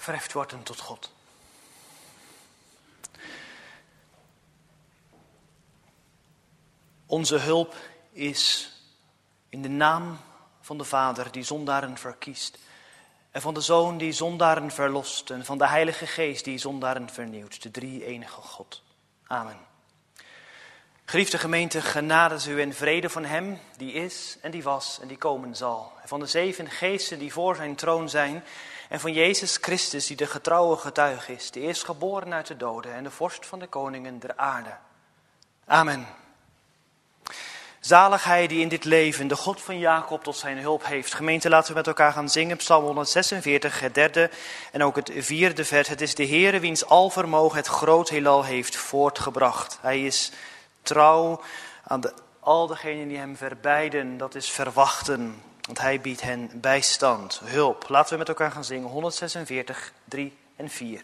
verheft worden tot God. Onze hulp is in de naam van de Vader die zondaren verkiest. En van de Zoon die zondaren verlost. En van de Heilige Geest die zondaren vernieuwt. De drie-enige God. Amen. Geliefde gemeente, genade is u en vrede van hem die is en die was en die komen zal. En van de 7 geesten die voor zijn troon zijn. En van Jezus Christus die de getrouwe getuige is. De eerstgeboren uit de doden en de vorst van de koningen der aarde. Amen. Zalig hij die in dit leven de God van Jacob tot zijn hulp heeft. Gemeente, laten we met elkaar gaan zingen. Psalm 146, het 3e en ook het 4e vers. Het is de Heere wiens alvermogen het groot heelal heeft voortgebracht. Hij is trouw aan al degenen die hem verbijden. Dat is verwachten, want hij biedt hen bijstand, hulp. Laten we met elkaar gaan zingen. 146, 3 en 4.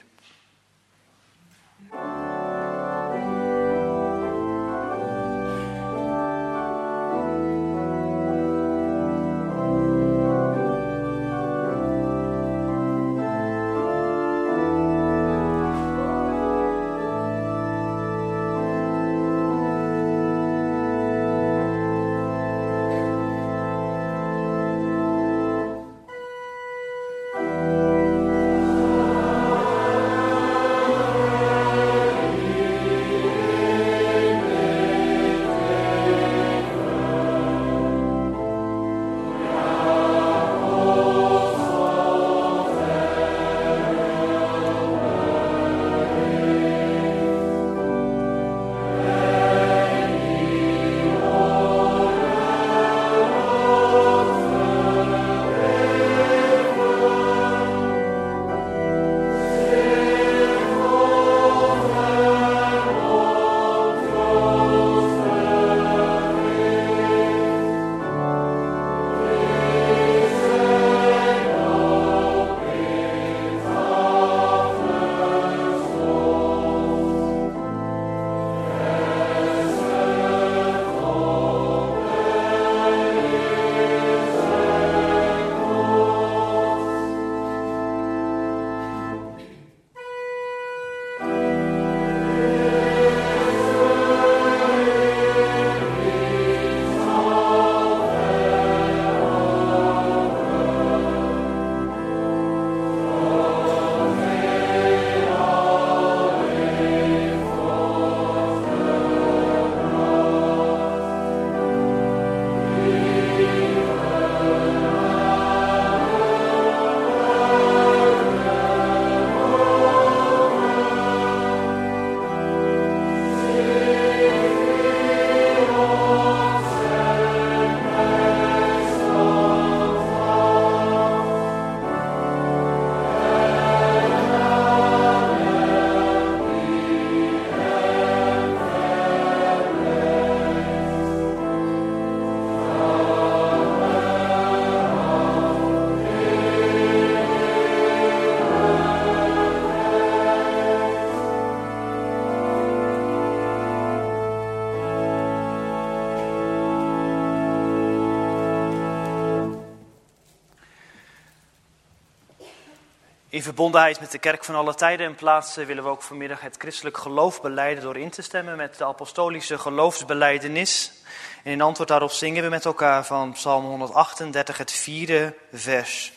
In verbondenheid met de kerk van alle tijden en plaatsen willen we ook vanmiddag het christelijk geloof belijden door in te stemmen met de apostolische geloofsbelijdenis. En in antwoord daarop zingen we met elkaar van Psalm 138, het 4e vers.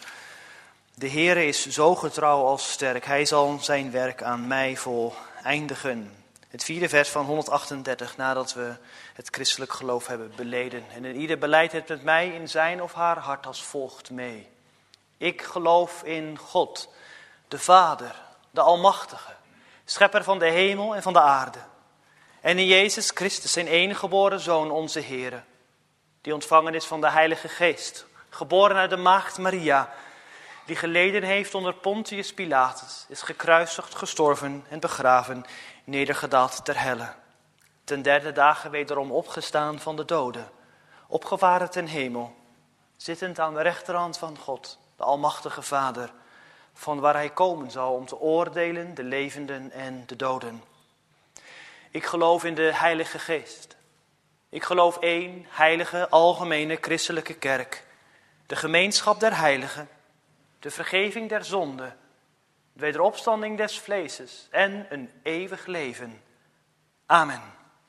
De Heere is zo getrouw als sterk, hij zal zijn werk aan mij voleindigen. Het 4e vers van 138, nadat we het christelijk geloof hebben beleden. En ieder beleidt het met mij in zijn of haar hart als volgt mee. Ik geloof in God, de Vader, de Almachtige, schepper van de hemel en van de aarde. En in Jezus Christus, zijn enige geboren Zoon, onze Heere, die ontvangen is van de Heilige Geest, geboren uit de maagd Maria, die geleden heeft onder Pontius Pilatus, is gekruisigd, gestorven en begraven, nedergedaald ter helle. Ten 3e dagen wederom opgestaan van de doden, opgevaren ten hemel, zittend aan de rechterhand van God, de Almachtige Vader, van waar hij komen zal om te oordelen de levenden en de doden. Ik geloof in de Heilige Geest. Ik geloof één heilige, algemene, christelijke kerk, de gemeenschap der heiligen, de vergeving der zonden, de wederopstanding des vleeses en een eeuwig leven. Amen.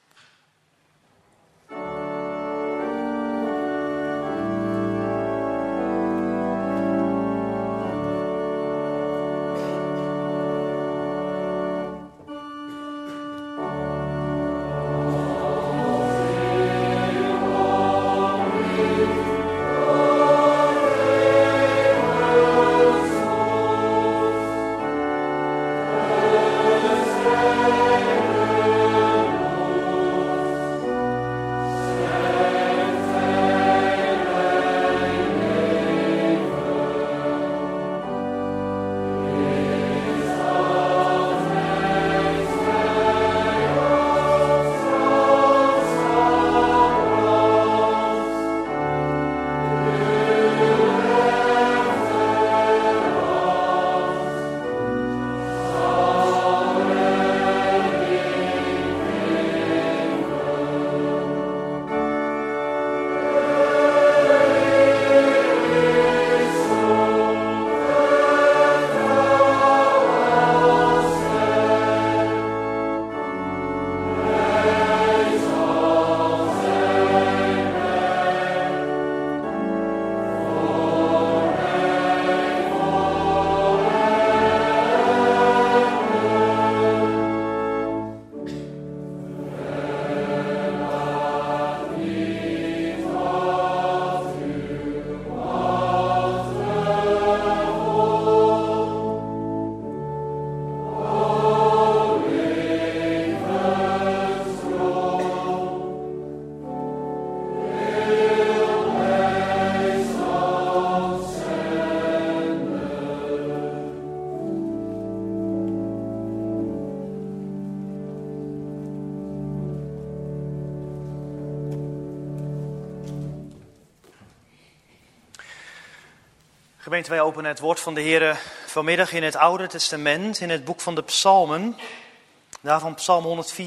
Gemeente, wij openen het woord van de Heer vanmiddag in het Oude Testament, in het boek van de Psalmen, daarvan Psalm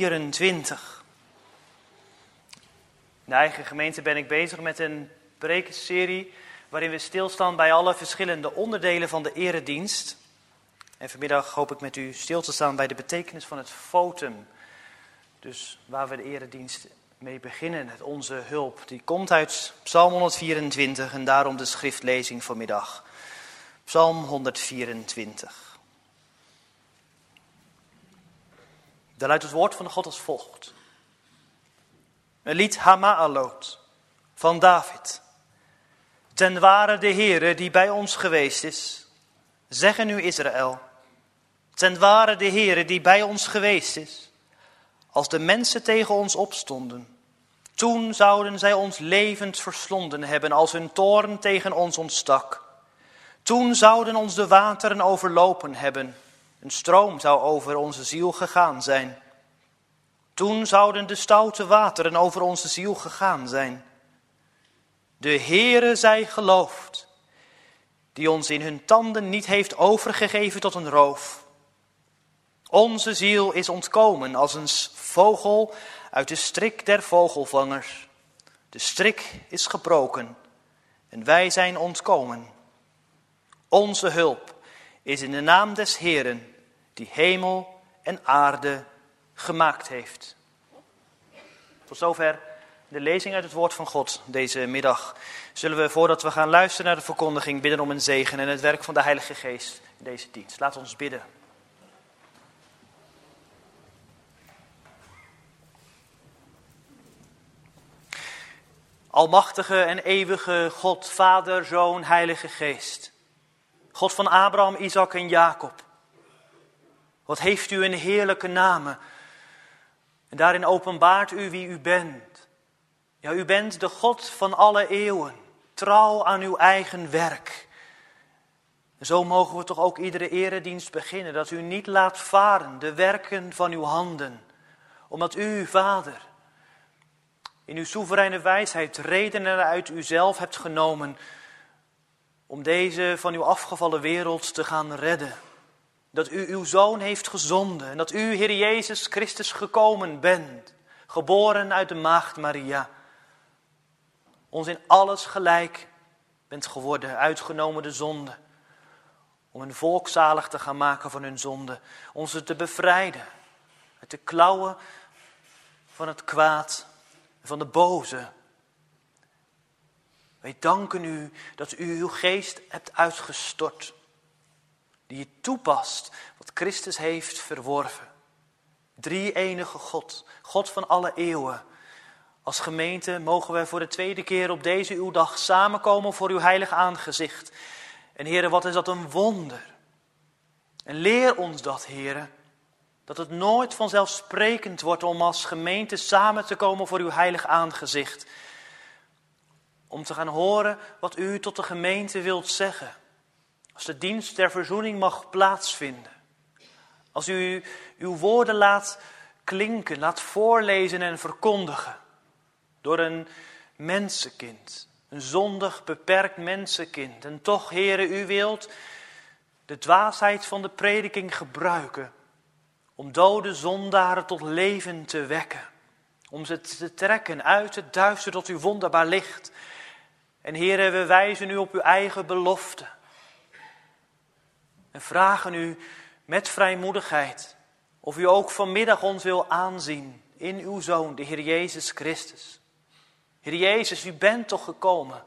124. In de eigen gemeente ben ik bezig met een prekenserie waarin we stilstaan bij alle verschillende onderdelen van de eredienst. En vanmiddag hoop ik met u stil te staan bij de betekenis van het votum. Dus waar we de eredienst mee beginnen, met onze hulp. Die komt uit Psalm 124 en daarom de schriftlezing vanmiddag. Psalm 124. Daar luidt het woord van God als volgt. Een lied Hama'alot van David. Ten ware de Heere die bij ons geweest is. Zeggen nu Israël. Ten ware de Heere die bij ons geweest is. Als de mensen tegen ons opstonden. Toen zouden zij ons levend verslonden hebben als hun toorn tegen ons ontstak. Toen zouden ons de wateren overlopen hebben. Een stroom zou over onze ziel gegaan zijn. Toen zouden de stoute wateren over onze ziel gegaan zijn. De Heere zij geloofd, die ons in hun tanden niet heeft overgegeven tot een roof. Onze ziel is ontkomen als een vogel uit de strik der vogelvangers. De strik is gebroken en wij zijn ontkomen. Onze hulp is in de naam des Heeren, die hemel en aarde gemaakt heeft. Tot zover de lezing uit het woord van God deze middag. Zullen we, voordat we gaan luisteren naar de verkondiging, bidden om een zegen en het werk van de Heilige Geest in deze dienst. Laat ons bidden. Almachtige en eeuwige God, Vader, Zoon, Heilige Geest. God van Abraham, Isaac en Jacob. Wat heeft u een heerlijke namen. En daarin openbaart u wie u bent. Ja, u bent de God van alle eeuwen. Trouw aan uw eigen werk. En zo mogen we toch ook iedere eredienst beginnen. Dat u niet laat varen de werken van uw handen. Omdat u, Vader, in uw soevereine wijsheid redenen uit uzelf hebt genomen om deze van uw afgevallen wereld te gaan redden. Dat u uw Zoon heeft gezonden en dat u, Heer Jezus Christus, gekomen bent, geboren uit de maagd Maria. Ons in alles gelijk bent geworden, uitgenomen de zonde. om een volk zalig te gaan maken van hun zonde. Om ze te bevrijden uit de klauwen van het kwaad en van de boze. Wij danken u dat u uw geest hebt uitgestort. Die je toepast wat Christus heeft verworven. Drie-enige God, God van alle eeuwen. Als gemeente mogen wij voor de tweede keer op deze uw dag samenkomen voor uw heilig aangezicht. En Heere, wat is dat een wonder. En leer ons dat, Heere, dat het nooit vanzelfsprekend wordt om als gemeente samen te komen voor uw heilig aangezicht. Om te gaan horen wat u tot de gemeente wilt zeggen. Als de dienst der verzoening mag plaatsvinden. Als u uw woorden laat klinken, laat voorlezen en verkondigen. Door een mensenkind. Een zondig, beperkt mensenkind. En toch, Heere, u wilt de dwaasheid van de prediking gebruiken. Om dode zondaren tot leven te wekken. Om ze te trekken uit het duister tot uw wonderbaar licht. En Heere, we wijzen u op uw eigen belofte. En vragen u met vrijmoedigheid of u ook vanmiddag ons wil aanzien in uw Zoon, de Heer Jezus Christus. Heer Jezus, u bent toch gekomen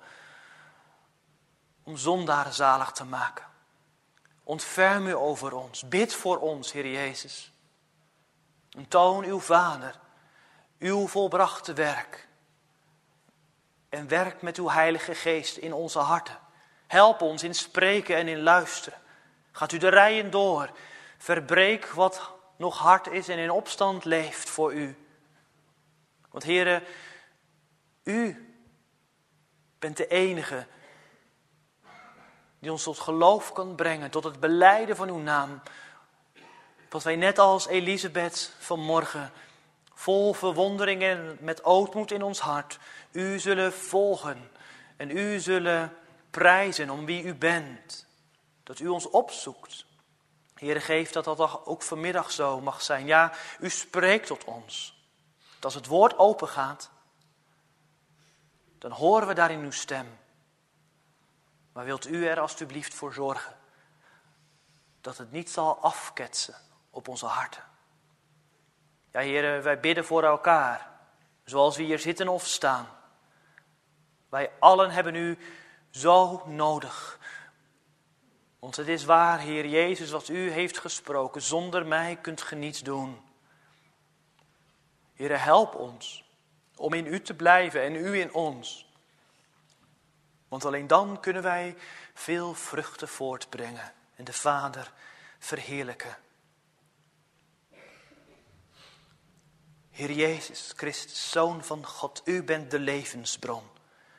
om zondaren zalig te maken. Ontferm u over ons, bid voor ons, Heer Jezus. En toon uw Vader, uw volbrachte werk. En werk met uw Heilige Geest in onze harten. Help ons in spreken en in luisteren. Gaat u de rijen door. Verbreek wat nog hard is en in opstand leeft voor u. Want Heere, u bent de enige die ons tot geloof kan brengen, tot het belijden van uw naam. Dat wij net als Elisabeth vanmorgen, vol verwondering en met ootmoed in ons hart, u zullen volgen en u zullen prijzen om wie u bent. Dat u ons opzoekt. Heere, geef dat ook vanmiddag zo mag zijn. Ja, u spreekt tot ons. Dat als het woord open gaat, dan horen we daarin uw stem. Maar wilt u er alstublieft voor zorgen dat het niet zal afketsen op onze harten. Ja, Heere, wij bidden voor elkaar, zoals we hier zitten of staan. Wij allen hebben u zo nodig. Want het is waar, Heer Jezus, wat u heeft gesproken. Zonder mij kunt ge niets doen. Heere, help ons om in u te blijven en u in ons. Want alleen dan kunnen wij veel vruchten voortbrengen en de Vader verheerlijken. Heer Jezus Christus, Zoon van God, u bent de levensbron.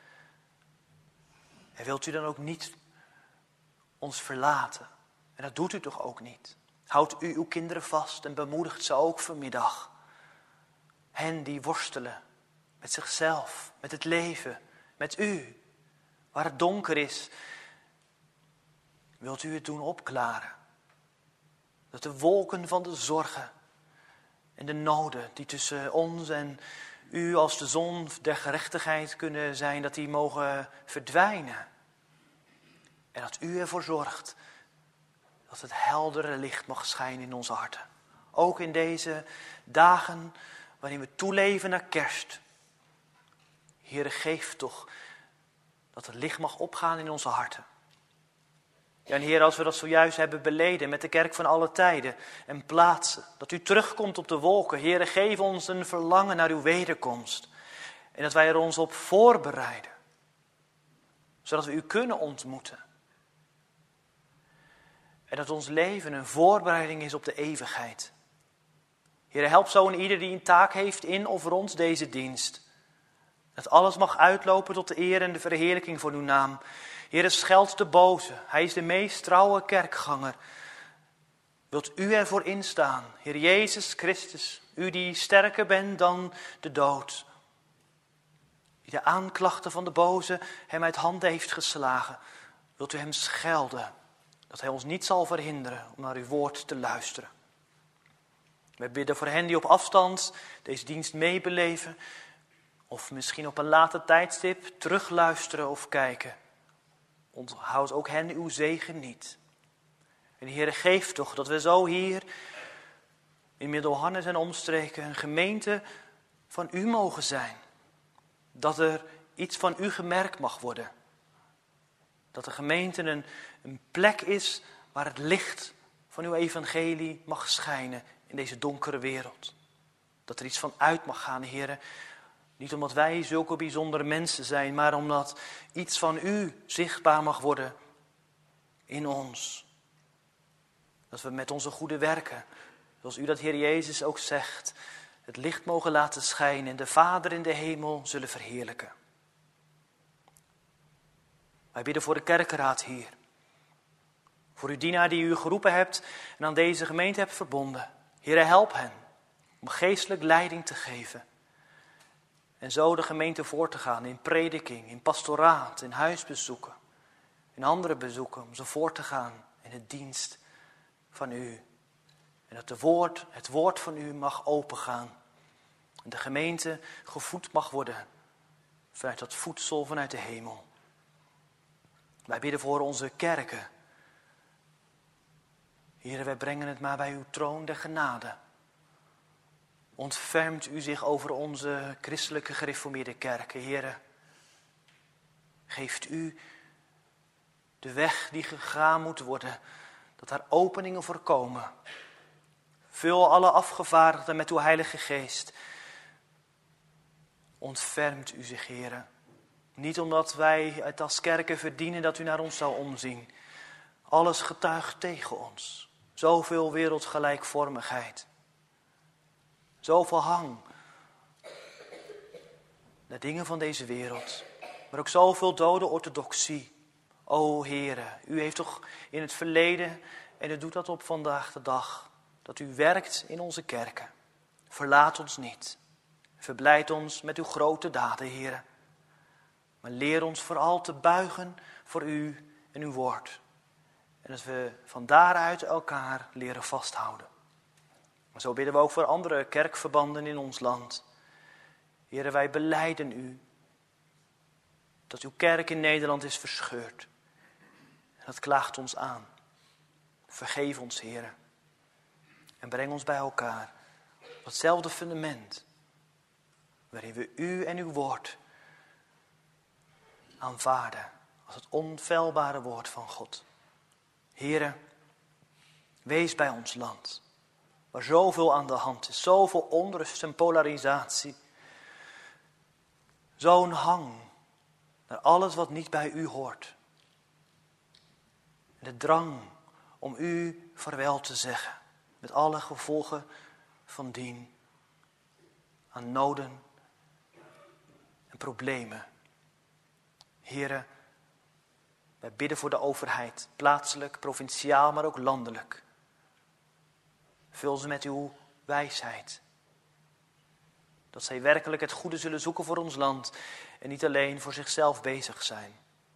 En wilt u dan ook niet ons verlaten? En dat doet u toch ook niet? Houdt u uw kinderen vast en bemoedigt ze ook vanmiddag. Hen die worstelen met zichzelf, met het leven, met u. Waar het donker is, wilt u het doen opklaren. Dat de wolken van de zorgen en de noden die tussen ons en u als de zon der gerechtigheid kunnen zijn, dat die mogen verdwijnen. En dat u ervoor zorgt dat het heldere licht mag schijnen in onze harten. Ook in deze dagen waarin we toeleven naar kerst. Heere, geef toch dat het licht mag opgaan in onze harten. Ja, en Heer, als we dat zojuist hebben beleden met de kerk van alle tijden en plaatsen, dat u terugkomt op de wolken. Heere, geef ons een verlangen naar uw wederkomst. En dat wij er ons op voorbereiden. Zodat we u kunnen ontmoeten. En dat ons leven een voorbereiding is op de eeuwigheid. Heer, help zo en ieder die een taak heeft in of rond deze dienst. Dat alles mag uitlopen tot de eer en de verheerlijking van uw naam. Heer, scheld de boze. Hij is de meest trouwe kerkganger. Wilt u ervoor instaan, Heer Jezus Christus, u die sterker bent dan de dood. Die de aanklachten van de boze hem uit handen heeft geslagen. Wilt u hem schelden, dat hij ons niet zal verhinderen om naar uw woord te luisteren. Wij bidden voor hen die op afstand deze dienst meebeleven. Of misschien op een later tijdstip terugluisteren of kijken. Onthoud ook hen uw zegen niet. En Heere, geef toch dat we zo hier in Middelharnis en omstreken een gemeente van u mogen zijn. Dat er iets van u gemerkt mag worden. Dat de gemeente een plek is waar het licht van uw evangelie mag schijnen in deze donkere wereld. Dat er iets van uit mag gaan, Heere. Niet omdat wij zulke bijzondere mensen zijn, maar omdat iets van u zichtbaar mag worden in ons. Dat we met onze goede werken, zoals u dat Heer Jezus ook zegt, het licht mogen laten schijnen en de Vader in de hemel zullen verheerlijken. Wij bidden voor de kerkenraad hier. Voor uw dienaar die u geroepen hebt en aan deze gemeente hebt verbonden. Heere, help hen om geestelijk leiding te geven. En zo de gemeente voor te gaan in prediking, in pastoraat, in huisbezoeken, in andere bezoeken. Om zo voor te gaan in het dienst van u. En dat het woord van u mag opengaan. En de gemeente gevoed mag worden vanuit dat voedsel vanuit de hemel. Wij bidden voor onze kerken. Heere, wij brengen het maar bij uw troon der genade. Ontfermt u zich over onze christelijke gereformeerde kerken, Heere. Geeft u de weg die gegaan moet worden, dat daar openingen voor komen. Vul alle afgevaardigden met uw Heilige Geest. Ontfermt u zich, Heere. Niet omdat wij het als kerken verdienen dat u naar ons zou omzien. Alles getuigt tegen ons. Zoveel wereldgelijkvormigheid. Zoveel hang naar dingen van deze wereld. Maar ook zoveel dode orthodoxie. O Heere, u heeft toch in het verleden, en u doet dat op vandaag de dag, dat u werkt in onze kerken. Verlaat ons niet. Verblijd ons met uw grote daden, Heere. Maar leer ons vooral te buigen voor u en uw woord. En dat we van daaruit elkaar leren vasthouden. Maar zo bidden we ook voor andere kerkverbanden in ons land. Heere, wij belijden u dat uw kerk in Nederland is verscheurd. En dat klaagt ons aan. Vergeef ons, Heere. En breng ons bij elkaar op hetzelfde fundament. Waarin we u en uw woord aanvaarden als het onfeilbare woord van God. Heere, wees bij ons land. Waar zoveel aan de hand is. Zoveel onrust en polarisatie. Zo'n hang naar alles wat niet bij u hoort. En de drang om u vaarwel te zeggen. Met alle gevolgen van dien. Aan noden en problemen. Heere, wij bidden voor de overheid. Plaatselijk, provinciaal, maar ook landelijk. Vul ze met uw wijsheid. Dat zij werkelijk het goede zullen zoeken voor ons land. En niet alleen voor zichzelf bezig zijn.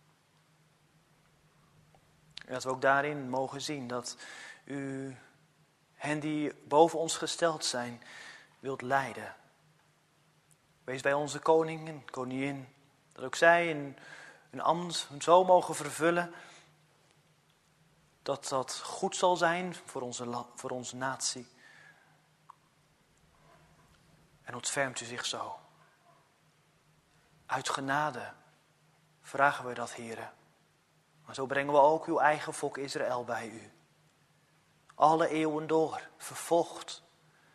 En dat we ook daarin mogen zien dat u hen die boven ons gesteld zijn wilt leiden. Wees bij onze koning en koningin. Dat ook zij een ambt zo mogen vervullen. Dat dat goed zal zijn voor onze natie. En ontfermt u zich zo. Uit genade vragen we dat, Heere. Maar zo brengen we ook uw eigen volk Israël bij u. Alle eeuwen door, vervolgd.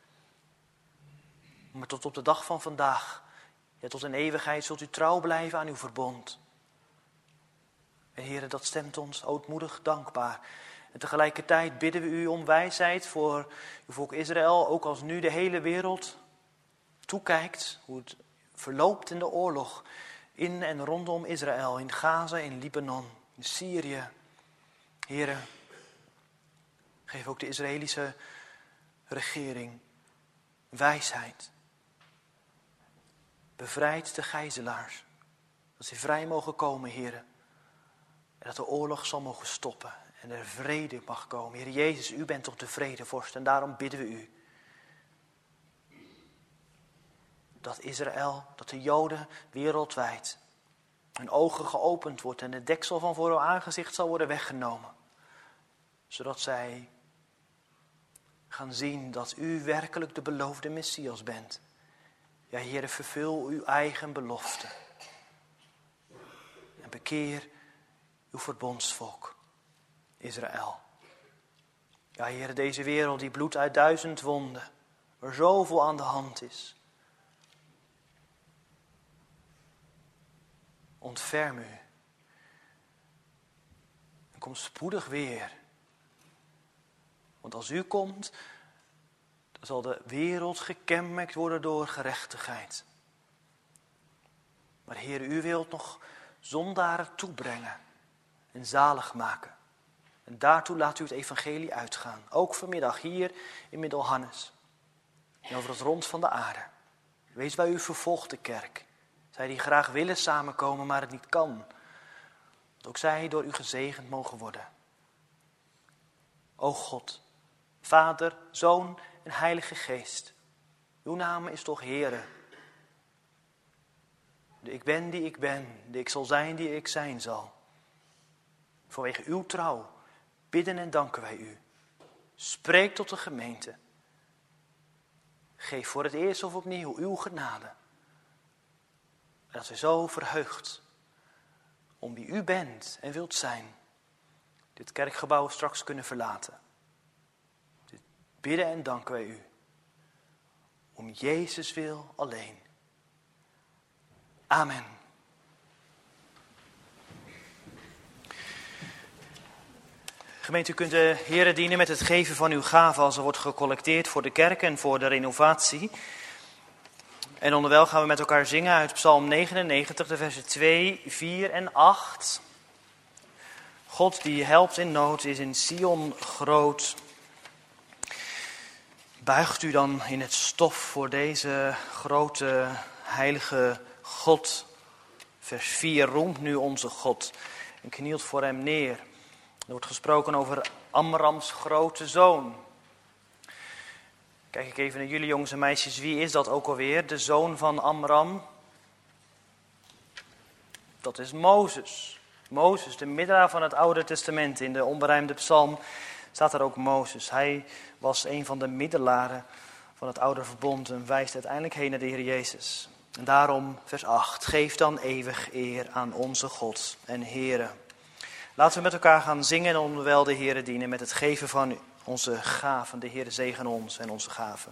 Maar tot op de dag van vandaag, ja, tot in eeuwigheid zult u trouw blijven aan uw verbond. En Heere, dat stemt ons ootmoedig dankbaar. En tegelijkertijd bidden we u om wijsheid voor uw volk Israël, ook als nu de hele wereld toekijkt hoe het verloopt in de oorlog in en rondom Israël, in Gaza, in Libanon, in Syrië. Heere, geef ook de Israëlische regering wijsheid. Bevrijd de gijzelaars, dat ze vrij mogen komen, Heere. En dat de oorlog zal mogen stoppen en er vrede mag komen. Heer Jezus, u bent toch de vredevorst en daarom bidden we u. Dat Israël, dat de Joden wereldwijd hun ogen geopend wordt en de deksel van voor uw aangezicht zal worden weggenomen. Zodat zij gaan zien dat u werkelijk de beloofde Messias bent. Ja, Heere, vervul uw eigen belofte. En bekeer uw verbondsvolk, Israël. Ja, Heere, deze wereld die bloedt uit 1000 wonden, waar zoveel aan de hand is. Ontferm u. En kom spoedig weer. Want als u komt, dan zal de wereld gekenmerkt worden door gerechtigheid. Maar Heer, u wilt nog zondaren toebrengen en zalig maken. En daartoe laat u het evangelie uitgaan. Ook vanmiddag hier in Middelhannes. En over het rond van de aarde. Wees bij uw vervolgde kerk. Zij die graag willen samenkomen, maar het niet kan. Dat ook zij door u gezegend mogen worden. O God, Vader, Zoon en Heilige Geest. Uw naam is toch Heere. De ik ben die ik ben, de ik zal zijn die ik zijn zal. Vanwege uw trouw bidden en danken wij u. Spreek tot de gemeente. Geef voor het eerst of opnieuw uw genade. En dat wij zo verheugd om wie u bent en wilt zijn, dit kerkgebouw straks kunnen verlaten. Dit bidden en danken wij u. Om Jezus wil alleen. Amen. Gemeente, u kunt de Here dienen met het geven van uw gave als er wordt gecollecteerd voor de kerk en voor de renovatie. En onderwijl gaan we met elkaar zingen uit Psalm 99, de versen 2, 4 en 8. God die helpt in nood is in Sion groot. Buigt u dan in het stof voor deze grote heilige God. Vers 4, roemt nu onze God en knielt voor hem neer. Er wordt gesproken over Amrams grote zoon. Kijk ik even naar jullie jongens en meisjes, wie is dat ook alweer? De zoon van Amram? Dat is Mozes. Mozes, de middelaar van het Oude Testament. In de onberijmde psalm staat er ook Mozes. Hij was een van de middelaren van het Oude Verbond en wijst uiteindelijk heen naar de Heer Jezus. En daarom, vers 8, geef dan eeuwig eer aan onze God en Heere. Laten we met elkaar gaan zingen en onderwijl de Heere dienen met het geven van onze gaven. De Heere zegen ons en onze gaven.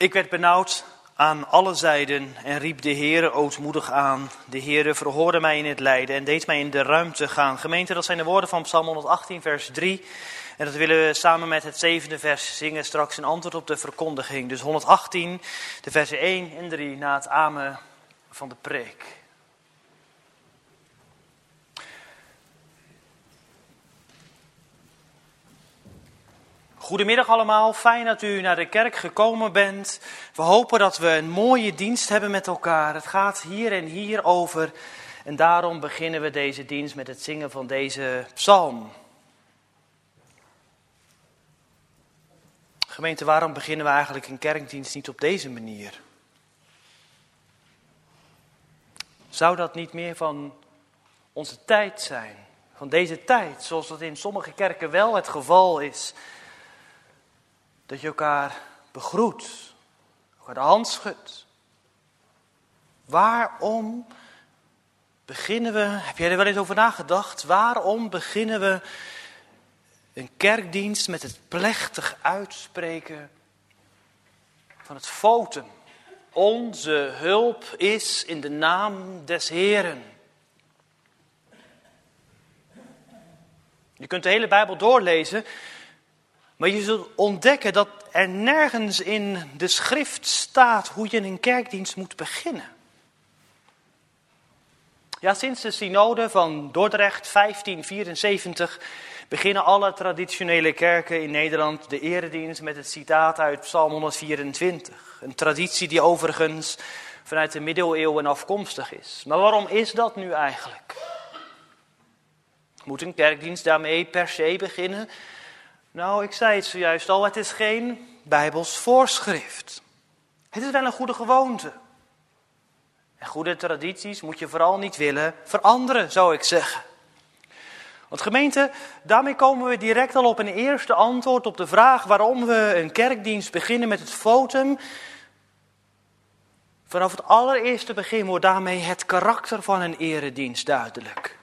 Ik werd benauwd aan alle zijden en riep de Heere ootmoedig aan. De Heere verhoorde mij in het lijden en deed mij in de ruimte gaan. Gemeente, dat zijn de woorden van Psalm 118, vers 3. En dat willen we samen met het 7e vers zingen straks in antwoord op de verkondiging. Dus 118, de versen 1 en 3 na het amen van de preek. Goedemiddag allemaal, fijn dat u naar de kerk gekomen bent. We hopen dat we een mooie dienst hebben met elkaar. Het gaat hier en hier over en daarom beginnen we deze dienst met het zingen van deze psalm. Gemeente, waarom beginnen we eigenlijk een kerkdienst niet op deze manier? Zou dat niet meer van onze tijd zijn? Van deze tijd, zoals dat in sommige kerken wel het geval is. Dat je elkaar begroet, elkaar de hand schudt. Waarom beginnen we, heb jij er wel eens over nagedacht? Waarom beginnen we een kerkdienst met het plechtig uitspreken van het votum? Onze hulp is in de naam des Heeren. Je kunt de hele Bijbel doorlezen. Maar je zult ontdekken dat er nergens in de schrift staat hoe je een kerkdienst moet beginnen. Ja, sinds de synode van Dordrecht 1574 beginnen alle traditionele kerken in Nederland de eredienst met het citaat uit Psalm 124. Een traditie die overigens vanuit de middeleeuwen afkomstig is. Maar waarom is dat nu eigenlijk? Moet een kerkdienst daarmee per se beginnen? Nou, ik zei het zojuist al, het is geen Bijbels voorschrift. Het is wel een goede gewoonte. En goede tradities moet je vooral niet willen veranderen, zou ik zeggen. Want gemeente, daarmee komen we direct al op een eerste antwoord op de vraag waarom we een kerkdienst beginnen met het votum. Vanaf het allereerste begin wordt daarmee het karakter van een eredienst duidelijk.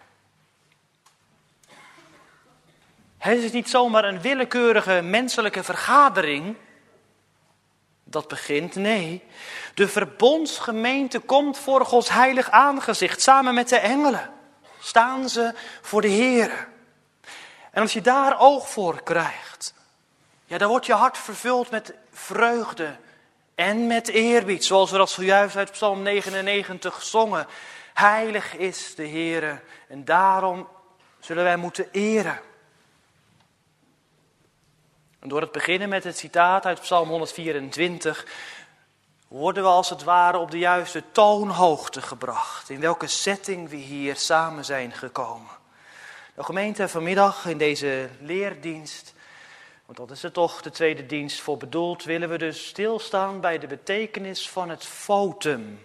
Het is niet zomaar een willekeurige menselijke vergadering dat begint. Nee, de verbondsgemeente komt voor Gods heilig aangezicht. Samen met de engelen staan ze voor de Heer. En als je daar oog voor krijgt, ja, dan wordt je hart vervuld met vreugde en met eerbied. Zoals we dat zojuist uit Psalm 99 zongen. Heilig is de Heer en daarom zullen wij moeten eren. En door het beginnen met het citaat uit Psalm 124 worden we als het ware op de juiste toonhoogte gebracht. In welke setting we hier samen zijn gekomen. De gemeente vanmiddag in deze leerdienst, want dat is er toch de tweede dienst voor bedoeld, willen we dus stilstaan bij de betekenis van het votum.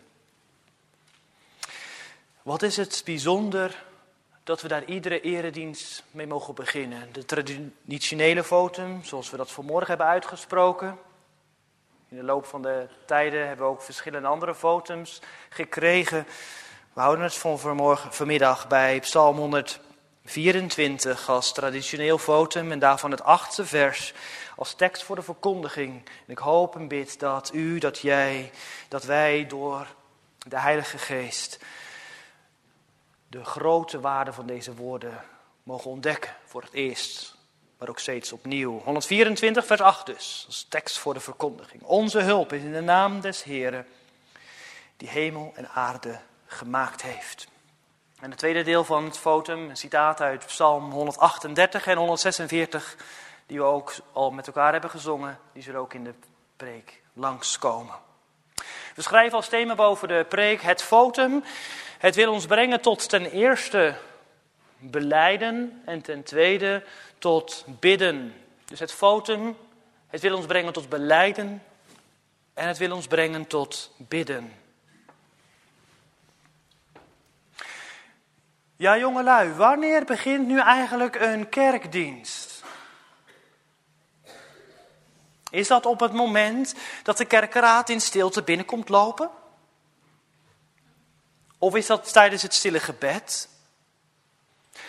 Wat is het bijzonder dat we daar iedere eredienst mee mogen beginnen. De traditionele votum, zoals we dat vanmorgen hebben uitgesproken. In de loop van de tijden hebben we ook verschillende andere votums gekregen. We houden het vanmiddag bij Psalm 124 als traditioneel votum. En daarvan het 8e vers als tekst voor de verkondiging. En ik hoop en bid dat u, dat wij door de Heilige Geest de grote waarde van deze woorden mogen ontdekken voor het eerst, maar ook steeds opnieuw. 124 vers 8 dus, als tekst voor de verkondiging. Onze hulp is in de naam des Heeren, die hemel en aarde gemaakt heeft. En het tweede deel van het votum, een citaat uit Psalm 138 en 146, die we ook al met elkaar hebben gezongen, die zullen ook in de preek langskomen. We schrijven als thema boven de preek het votum. Het wil ons brengen tot ten eerste belijden en ten tweede tot bidden. Dus het votum, het wil ons brengen tot belijden en het wil ons brengen tot bidden. Ja, jongelui, wanneer begint nu eigenlijk een kerkdienst? Is dat op het moment dat de kerkeraad in stilte binnenkomt lopen? Of is dat tijdens het stille gebed?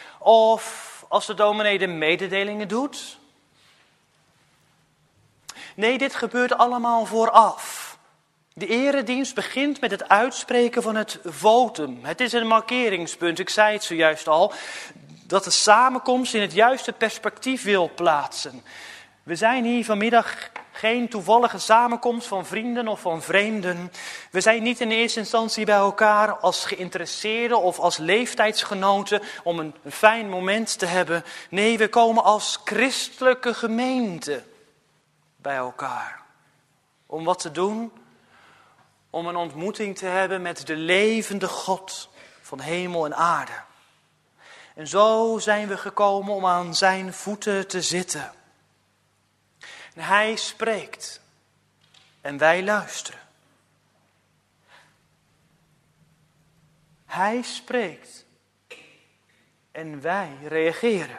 Of als de dominee de mededelingen doet? Nee, dit gebeurt allemaal vooraf. De eredienst begint met het uitspreken van het votum. Het is een markeringspunt, ik zei het zojuist al, dat de samenkomst in het juiste perspectief wil plaatsen. We zijn hier vanmiddag geen toevallige samenkomst van vrienden of van vreemden. We zijn niet in eerste instantie bij elkaar als geïnteresseerden of als leeftijdsgenoten om een fijn moment te hebben. Nee, we komen als christelijke gemeente bij elkaar. Om wat te doen? Om een ontmoeting te hebben met de levende God van hemel en aarde. En zo zijn we gekomen om aan zijn voeten te zitten. En hij spreekt en wij luisteren. Hij spreekt en wij reageren.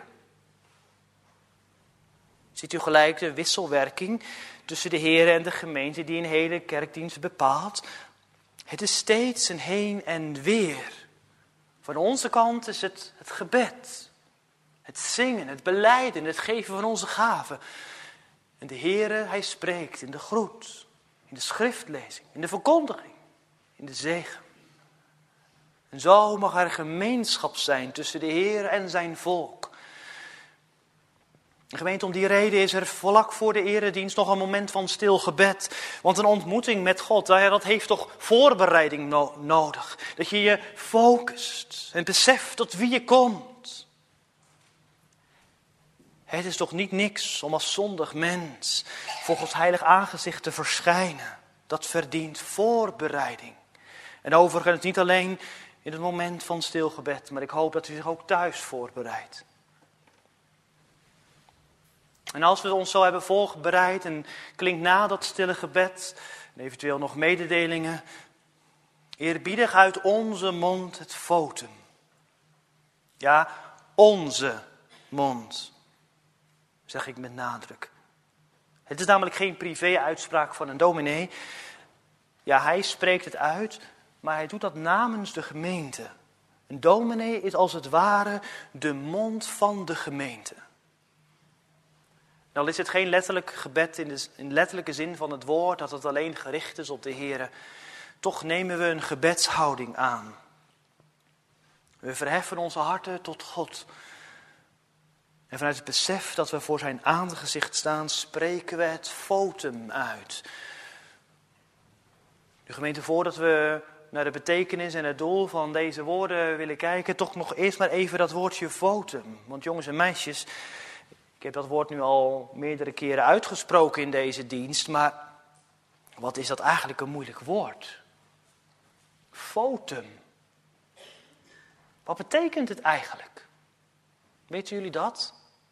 Ziet u gelijk de wisselwerking tussen de Heer en de gemeente die een hele kerkdienst bepaalt? Het is steeds een heen en weer. Van onze kant is het gebed, het zingen, het belijden, het geven van onze gaven. En de Heere, hij spreekt in de groet, in de schriftlezing, in de verkondiging, in de zegen. En zo mag er gemeenschap zijn tussen de Heer en zijn volk. Gemeente, om die reden is er vlak voor de eredienst nog een moment van stil gebed. Want een ontmoeting met God, dat heeft toch voorbereiding nodig. Dat je je focust en beseft tot wie je komt. Het is toch niet niks om als zondig mens voor Gods heilig aangezicht te verschijnen. Dat verdient voorbereiding. En overigens niet alleen in het moment van stilgebed, maar ik hoop dat u zich ook thuis voorbereidt. En als we ons zo hebben voorbereid en klinkt na dat stille gebed, en eventueel nog mededelingen, eerbiedig uit onze mond het votum. Ja, onze mond, zeg ik met nadruk. Het is namelijk geen privé-uitspraak van een dominee. Ja, hij spreekt het uit, maar hij doet dat namens de gemeente. Een dominee is als het ware de mond van de gemeente. Dan is het geen letterlijk gebed in letterlijke zin van het woord, dat het alleen gericht is op de Heere. Toch nemen we een gebedshouding aan. We verheffen onze harten tot God. En vanuit het besef dat we voor zijn aangezicht staan, spreken we het votum uit. De gemeente, voordat we naar de betekenis en het doel van deze woorden willen kijken, toch nog eerst maar even dat woordje votum. Want jongens en meisjes, ik heb dat woord nu al meerdere keren uitgesproken in deze dienst, maar wat is dat eigenlijk een moeilijk woord? Votum. Wat betekent het eigenlijk? Weten jullie dat?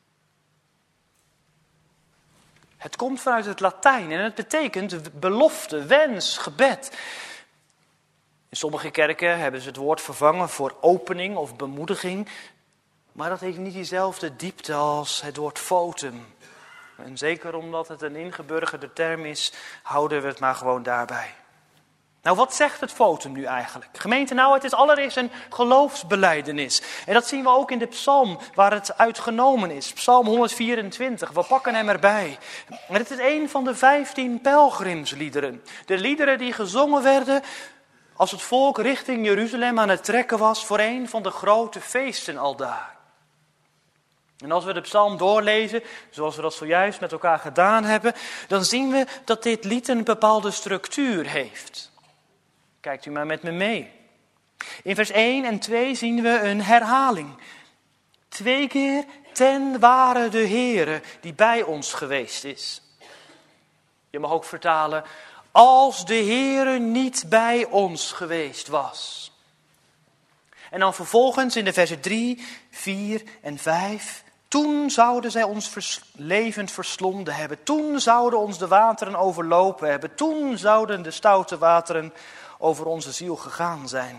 Het komt vanuit het Latijn en het betekent belofte, wens, gebed. In sommige kerken hebben ze het woord vervangen voor opening of bemoediging. Maar dat heeft niet diezelfde diepte als het woord votum. En zeker omdat het een ingeburgerde term is, houden we het maar gewoon daarbij. Nou, wat zegt het votum nu eigenlijk? Gemeente, nou, het is allereerst een geloofsbelijdenis. En dat zien we ook in de psalm waar het uitgenomen is. Psalm 124, we pakken hem erbij. En het is een van de 15 pelgrimsliederen. De liederen die gezongen werden als het volk richting Jeruzalem aan het trekken was voor een van de grote feesten aldaar. En als we de psalm doorlezen, zoals we dat zojuist met elkaar gedaan hebben, dan zien we dat dit lied een bepaalde structuur heeft. Kijkt u maar met me mee. In vers 1 en 2 zien we een herhaling. 2 keer ten ware de Heere die bij ons geweest is. Je mag ook vertalen, als de Heere niet bij ons geweest was. En dan vervolgens in de versen 3, 4 en 5. Toen zouden zij ons levend verslonden hebben. Toen zouden ons de wateren overlopen hebben. Toen zouden de stoute wateren over onze ziel gegaan zijn.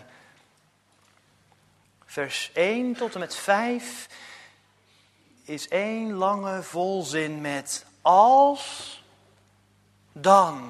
Vers 1 tot en met 5 is één lange volzin met als, dan.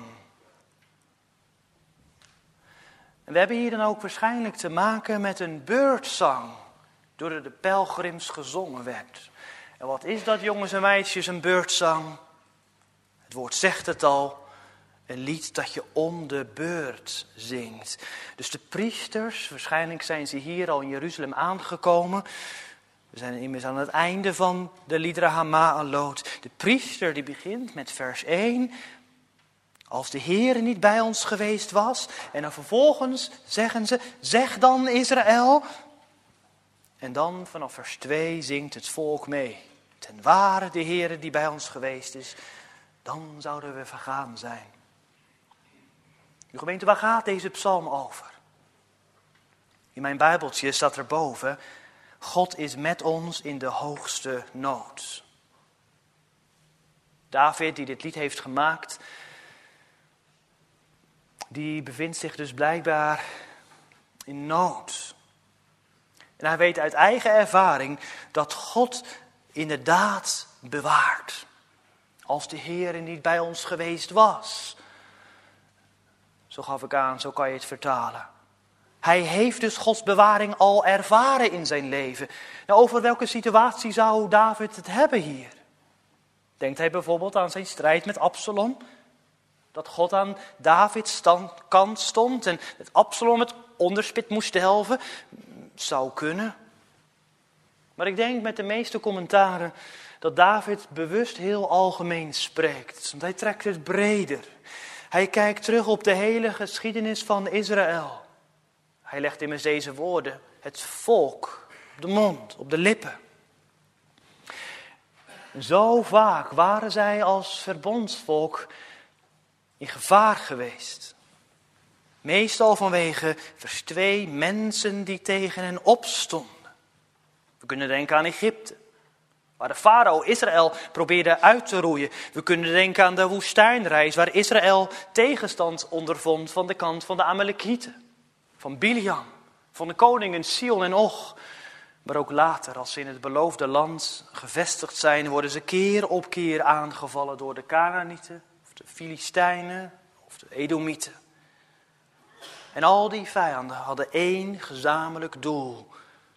En we hebben hier dan ook waarschijnlijk te maken met een beurtzang, door de pelgrims gezongen werd. En wat is dat, jongens en meisjes, een beurtzang? Het woord zegt het al. Een lied dat je om de beurt zingt. Dus de priesters, waarschijnlijk zijn ze hier al in Jeruzalem aangekomen. We zijn immers aan het einde van de liederen Hama'alot. De priester die begint met vers 1. Als de Heer niet bij ons geweest was. En dan vervolgens zeggen ze, zeg dan Israël. En dan vanaf vers 2 zingt het volk mee. Ten ware de Heer die bij ons geweest is, dan zouden we vergaan zijn. De gemeente, waar gaat deze psalm over? In mijn Bijbeltje staat erboven, God is met ons in de hoogste nood. David, die dit lied heeft gemaakt, die bevindt zich dus blijkbaar in nood. En hij weet uit eigen ervaring dat God inderdaad bewaart. Als de Heer niet bij ons geweest was. Zo gaf ik aan, zo kan je het vertalen. Hij heeft dus Gods bewaring al ervaren in zijn leven. Nou, over welke situatie zou David het hebben hier? Denkt hij bijvoorbeeld aan zijn strijd met Absalom? Dat God aan Davids kant stond en dat Absalom het onderspit moest delven? Zou kunnen. Maar ik denk met de meeste commentaren dat David bewust heel algemeen spreekt. Want hij trekt het breder. Hij kijkt terug op de hele geschiedenis van Israël. Hij legt immers deze woorden, het volk, op de mond, op de lippen. Zo vaak waren zij als verbondsvolk in gevaar geweest. Meestal vanwege vers 2 mensen die tegen hen opstonden. We kunnen denken aan Egypte, waar de farao Israël probeerde uit te roeien. We kunnen denken aan de woestijnreis, waar Israël tegenstand ondervond van de kant van de Amalekieten. Van Biliam, van de koningen Sion en Og. Maar ook later, als ze in het beloofde land gevestigd zijn, worden ze keer op keer aangevallen door de Kanaanieten, of de Filistijnen, of de Edomieten. En al die vijanden hadden één gezamenlijk doel.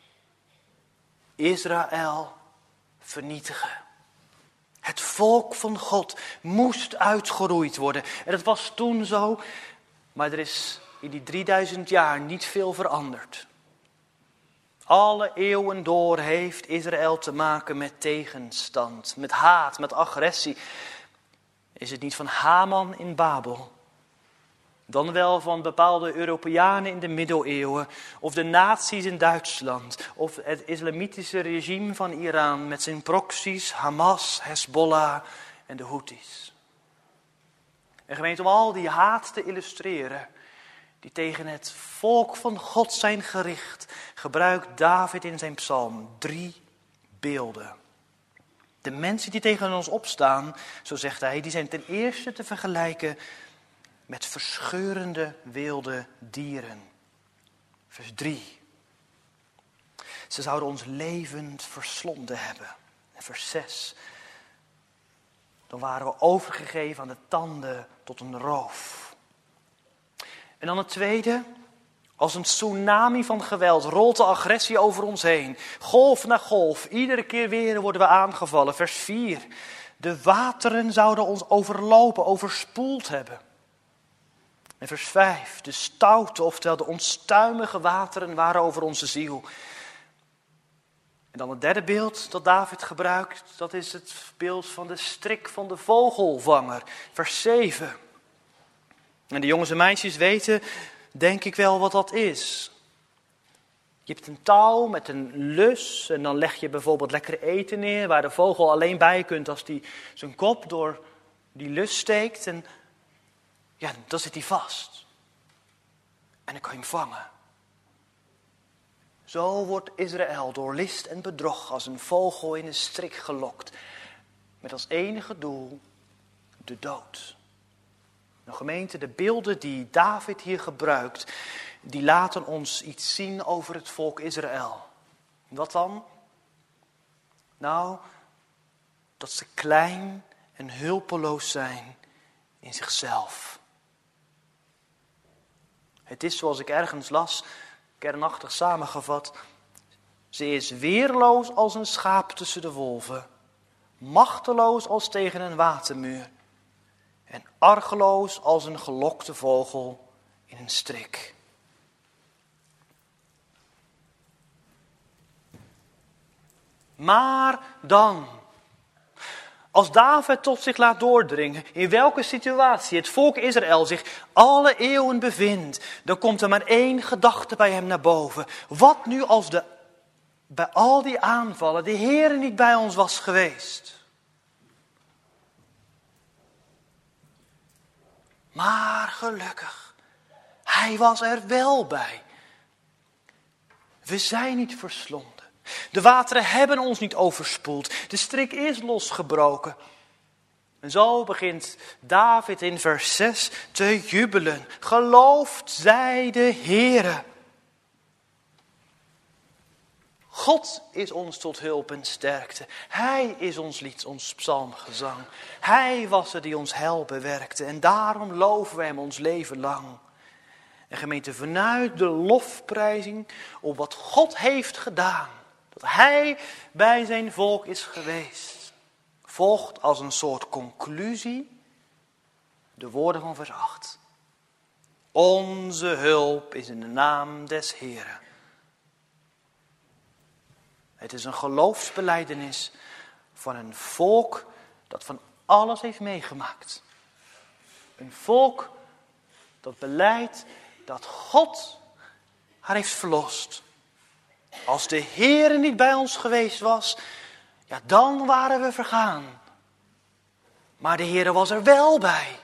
Israël vernietigen. Het volk van God moest uitgeroeid worden. En dat was toen zo, maar er is in die 3000 jaar niet veel veranderd. Alle eeuwen door heeft Israël te maken met tegenstand, met haat, met agressie. Is het niet van Haman in Babel? Dan wel van bepaalde Europeanen in de middeleeuwen, of de nazi's in Duitsland, of het islamitische regime van Iran met zijn proxies, Hamas, Hezbollah en de Houthis. En gemeente, om al die haat te illustreren, die tegen het volk van God zijn gericht, gebruikt David in zijn psalm 3 beelden. De mensen die tegen ons opstaan, zo zegt hij, die zijn ten eerste te vergelijken met verscheurende wilde dieren. Vers 3. Ze zouden ons levend verslonden hebben. En vers 6. Dan waren we overgegeven aan de tanden tot een roof. En dan het tweede. Als een tsunami van geweld rolt de agressie over ons heen. Golf na golf. Iedere keer weer worden we aangevallen. Vers 4. De wateren zouden ons overlopen, overspoeld hebben. En vers 5. De stoute, oftewel de onstuimige wateren waren over onze ziel. En dan het derde beeld dat David gebruikt. Dat is het beeld van de strik van de vogelvanger. Vers 7. En de jongens en meisjes weten, denk ik wel, wat dat is. Je hebt een touw met een lus en dan leg je bijvoorbeeld lekker eten neer, waar de vogel alleen bij kunt als hij zijn kop door die lus steekt. En ja, dan zit hij vast. En dan kan je hem vangen. Zo wordt Israël door list en bedrog als een vogel in een strik gelokt. Met als enige doel de dood. Nou gemeente, de beelden die David hier gebruikt, die laten ons iets zien over het volk Israël. Wat dan? Nou, dat ze klein en hulpeloos zijn in zichzelf. Het is zoals ik ergens las, kernachtig samengevat. Ze is weerloos als een schaap tussen de wolven, machteloos als tegen een watermuur. en argeloos als een gelokte vogel in een strik. Maar dan, als David tot zich laat doordringen in welke situatie het volk Israël zich alle eeuwen bevindt, dan komt er maar één gedachte bij hem naar boven. Wat nu als bij al die aanvallen de Heer niet bij ons was geweest? Maar gelukkig, hij was er wel bij. We zijn niet verslonden. De wateren hebben ons niet overspoeld. De strik is losgebroken. En zo begint David in vers 6 te jubelen. Geloofd zij de Heere. God is ons tot hulp en sterkte. Hij is ons lied, ons psalmgezang. Hij was het die ons heil bewerkte. En daarom loven we hem ons leven lang. En gemeente, vanuit de lofprijzing op wat God heeft gedaan, dat hij bij zijn volk is geweest, volgt als een soort conclusie de woorden van vers 8. Onze hulp is in de naam des Heeren. Het is een geloofsbelijdenis van een volk dat van alles heeft meegemaakt. Een volk dat belijdt dat God haar heeft verlost. Als de Heere niet bij ons geweest was, ja, dan waren we vergaan. Maar de Heere was er wel bij.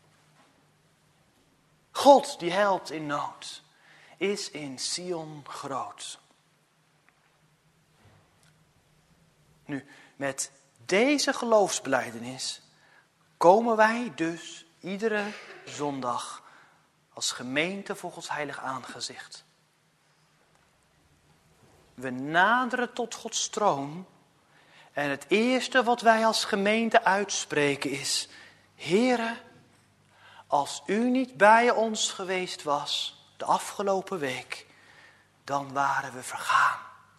God die helpt in nood, is in Sion groot. Nu, met deze geloofsbelijdenis komen wij dus iedere zondag als gemeente voor Gods heilig aangezicht. We naderen tot Gods troon en het eerste wat wij als gemeente uitspreken is: Heere, als u niet bij ons geweest was de afgelopen week, dan waren we vergaan.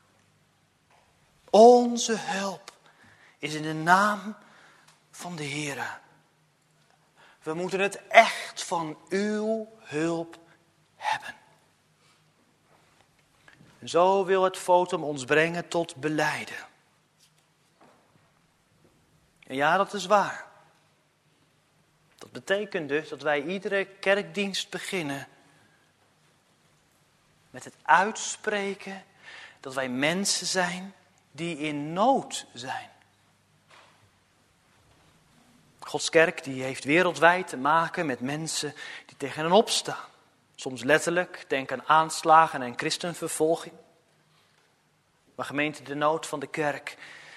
Onze hulp is in de naam van de Heere. We moeten het echt van uw hulp hebben. En zo wil het votum ons brengen tot belijden. En ja, dat is waar. Dat betekent dus dat wij iedere kerkdienst beginnen met het uitspreken dat wij mensen zijn die in nood zijn. Gods kerk die heeft wereldwijd te maken met mensen die tegen hen opstaan. Soms letterlijk, denk aan aanslagen en christenvervolging. Maar gemeente, de nood van de kerk,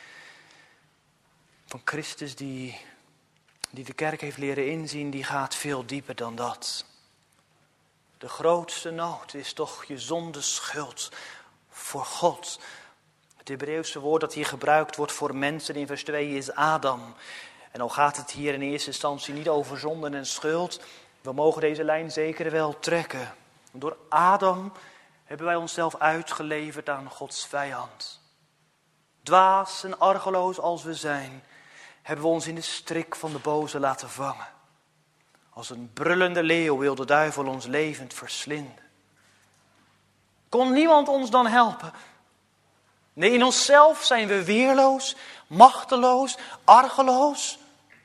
van Christus die de kerk heeft leren inzien, die gaat veel dieper dan dat. De grootste nood is toch je zondeschuld voor God. Het Hebreeuwse woord dat hier gebruikt wordt voor mensen in vers 2 is Adam. En al gaat het hier in eerste instantie niet over zonde en schuld, we mogen deze lijn zeker wel trekken. Door Adam hebben wij onszelf uitgeleverd aan Gods vijand. Dwaas en argeloos als we zijn, hebben we ons in de strik van de boze laten vangen. Als een brullende leeuw wil de duivel ons levend verslinden. Kon niemand ons dan helpen? Nee, in onszelf zijn we weerloos, machteloos, argeloos.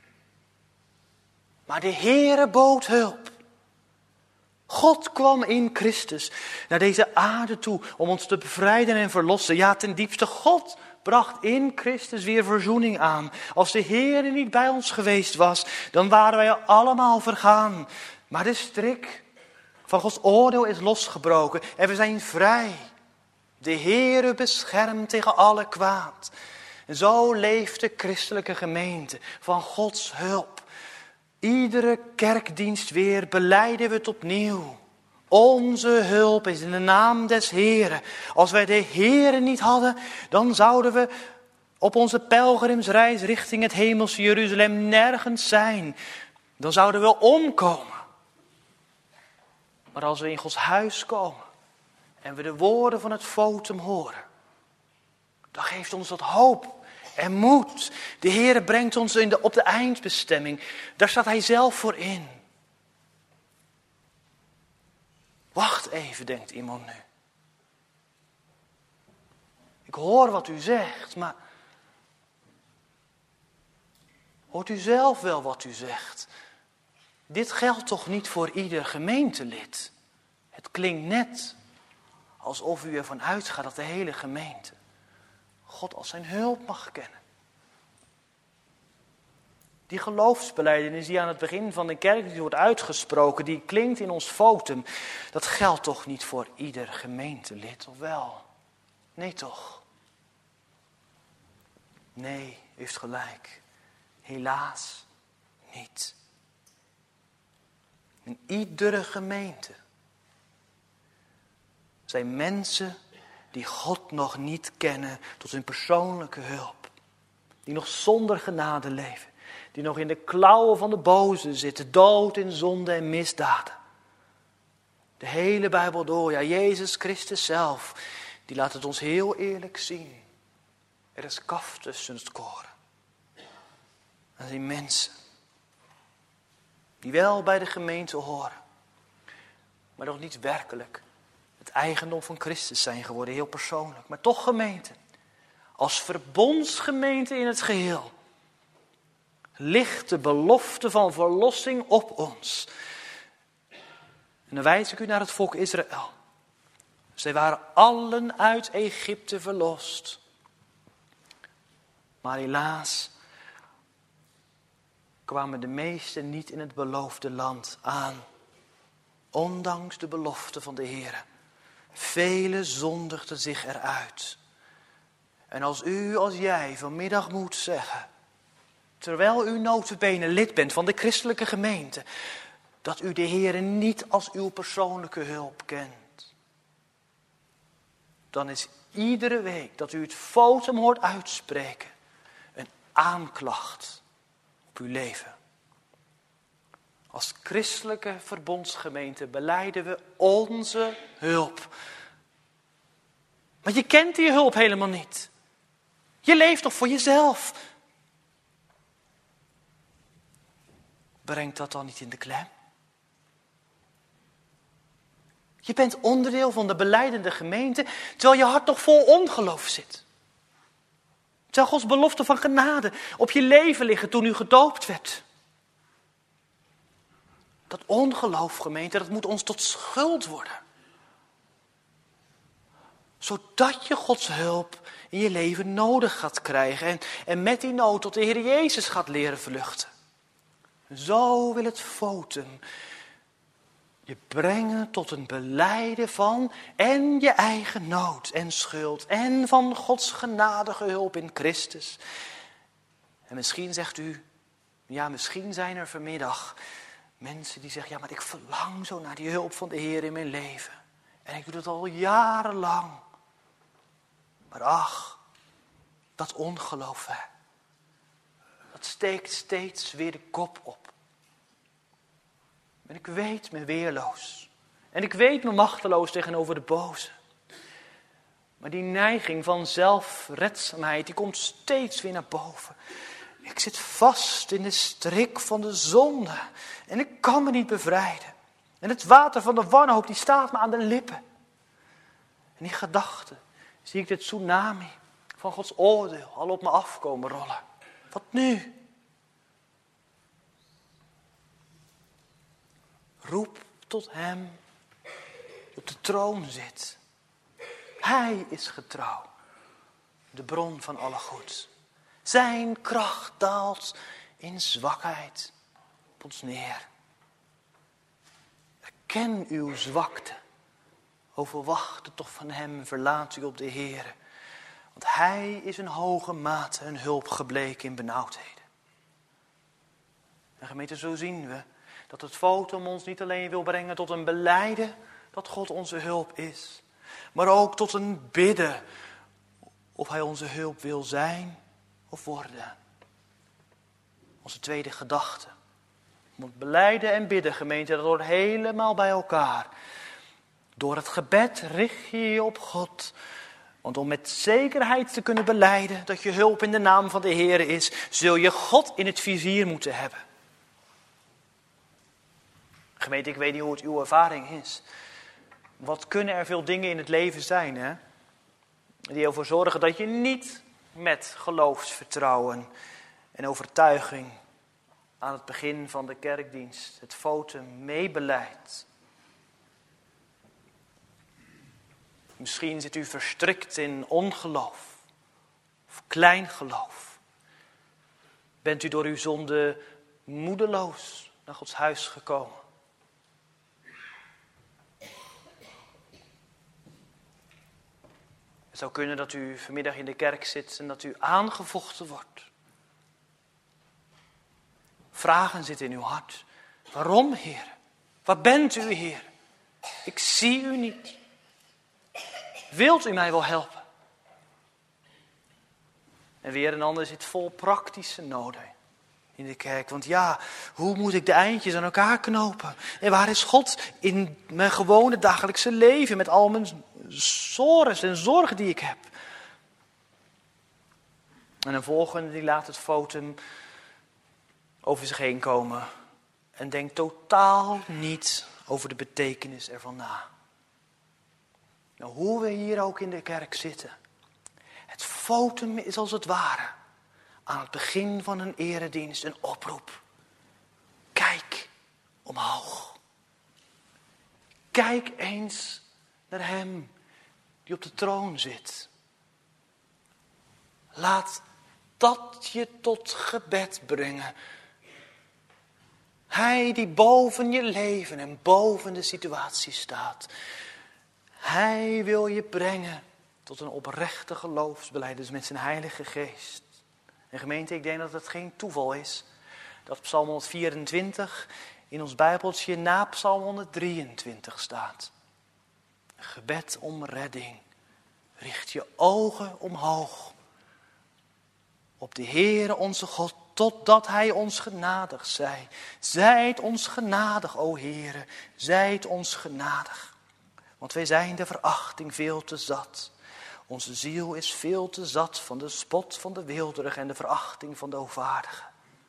Maar de Heere bood hulp. God kwam in Christus naar deze aarde toe om ons te bevrijden en verlossen. Ja, ten diepste, God bracht in Christus weer verzoening aan. Als de Heere niet bij ons geweest was, dan waren wij allemaal vergaan. Maar de strik van Gods oordeel is losgebroken en we zijn vrij. De Heere beschermt tegen alle kwaad. En zo leeft de christelijke gemeente van Gods hulp. Iedere kerkdienst weer belijden we het opnieuw. Onze hulp is in de naam des Heeren. Als wij de Heere niet hadden, dan zouden we op onze pelgrimsreis richting het hemelse Jeruzalem nergens zijn. Dan zouden we omkomen. Maar als we in Gods huis komen en we de woorden van het votum horen, dan geeft ons dat hoop en moed. De Heer brengt ons op de eindbestemming. Daar staat Hij zelf voor in. Wacht even, denkt iemand nu. Ik hoor wat u zegt, maar hoort u zelf wel wat u zegt? Dit geldt toch niet voor ieder gemeentelid? Het klinkt net alsof u ervan uitgaat dat de hele gemeente God als zijn hulp mag kennen. Die geloofsbelijdenis die aan het begin van de kerk wordt uitgesproken, die klinkt in ons votum. Dat geldt toch niet voor ieder gemeentelid, of wel? Nee toch? Nee, u heeft gelijk. Helaas niet. In iedere gemeente zijn mensen die God nog niet kennen tot hun persoonlijke hulp. Die nog zonder genade leven. Die nog in de klauwen van de boze zitten, dood in zonde en misdaden. De hele Bijbel door, ja, Jezus Christus zelf, die laat het ons heel eerlijk zien. Er is kaf tussen het koren. Dat zijn mensen die wel bij de gemeente horen, maar nog niet werkelijk het eigendom van Christus zijn geworden, heel persoonlijk. Maar toch gemeente, als verbondsgemeente in het geheel, ligt de belofte van verlossing op ons. En dan wijs ik u naar het volk Israël. Zij waren allen uit Egypte verlost. Maar helaas kwamen de meesten niet in het beloofde land aan. Ondanks de belofte van de Heer. Velen zondigden zich eruit. En als u, als jij vanmiddag moet zeggen, terwijl u nota bene lid bent van de christelijke gemeente, dat u de Heer niet als uw persoonlijke hulp kent, dan is iedere week dat u het votum hoort uitspreken een aanklacht op uw leven. Als christelijke verbondsgemeente belijden we onze hulp. Maar je kent die hulp helemaal niet. Je leeft toch voor jezelf. Brengt dat dan niet in de klem? Je bent onderdeel van de belijdende gemeente, terwijl je hart nog vol ongeloof zit. Terwijl Gods belofte van genade op je leven liggen toen u gedoopt werd. Dat ongeloof, gemeente, dat moet ons tot schuld worden. Zodat je Gods hulp in je leven nodig gaat krijgen en met die nood tot de Heer Jezus gaat leren vluchten. Zo wil het votum je brengen tot een belijden van en je eigen nood en schuld en van Gods genadige hulp in Christus. En misschien zegt u, ja, misschien zijn er vanmiddag mensen die zeggen, ja, maar ik verlang zo naar die hulp van de Heer in mijn leven. En ik doe dat al jarenlang. Maar ach, dat ongeloof, hè, dat steekt steeds weer de kop op. En ik weet me weerloos. En ik weet me machteloos tegenover de boze. Maar die neiging van zelfredzaamheid, die komt steeds weer naar boven. Ik zit vast in de strik van de zonde. En ik kan me niet bevrijden. En het water van de wanhoop, die staat me aan de lippen. En in gedachten zie ik de tsunami van Gods oordeel al op me afkomen rollen. Wat nu? Roep tot hem die op de troon zit. Hij is getrouw, de bron van alle goed. Zijn kracht daalt in zwakheid op ons neer. Erken uw zwakte. Overwacht het toch van hem, verlaat u op de Heere. Want hij is in hoge mate een hulp gebleken in benauwdheden. En gemeente, zo zien we dat het votum ons niet alleen wil brengen tot een belijden dat God onze hulp is. Maar ook tot een bidden of hij onze hulp wil zijn of worden. Onze tweede gedachte. Want belijden en bidden, gemeente, dat hoort helemaal bij elkaar. Door het gebed richt je je op God. Want om met zekerheid te kunnen belijden dat je hulp in de naam van de Heer is, zul je God in het vizier moeten hebben. Gemeente, ik weet niet hoe het uw ervaring is. Wat kunnen er veel dingen in het leven zijn, hè? Die ervoor zorgen dat je niet met geloofsvertrouwen en overtuiging aan het begin van de kerkdienst het votum meebeleidt. Misschien zit u verstrikt in ongeloof of kleingeloof. Bent u door uw zonde moedeloos naar Gods huis gekomen? Het zou kunnen dat u vanmiddag in de kerk zit en dat u aangevochten wordt. Vragen zitten in uw hart. Waarom, Heer? Waar bent u, Heer? Ik zie u niet. Wilt u mij wel helpen? En weer een ander zit vol praktische noden in de kerk. Want ja, hoe moet ik de eindjes aan elkaar knopen? En waar is God in mijn gewone dagelijkse leven met al mijn sores en zorgen die ik heb? En een volgende die laat het votum over zich heen komen en denkt totaal niet over de betekenis ervan na. Nou, hoe we hier ook in de kerk zitten. Het votum is als het ware aan het begin van een eredienst een oproep. Kijk omhoog. Kijk eens naar hem die op de troon zit. Laat dat je tot gebed brengen. Hij die boven je leven en boven de situatie staat. Hij wil je brengen tot een oprechte geloofsbelijdenis met zijn Heilige Geest. En gemeente, ik denk dat het geen toeval is dat Psalm 124 in ons Bijbeltje na Psalm 123 staat. Een gebed om redding. Richt je ogen omhoog op de Heere onze God, totdat Hij ons genadig zij. Zijt ons genadig, o Heere, zijt ons genadig. Want wij zijn de verachting veel te zat. Onze ziel is veel te zat van de spot van de weelderige en de verachting van de hoogvaardige.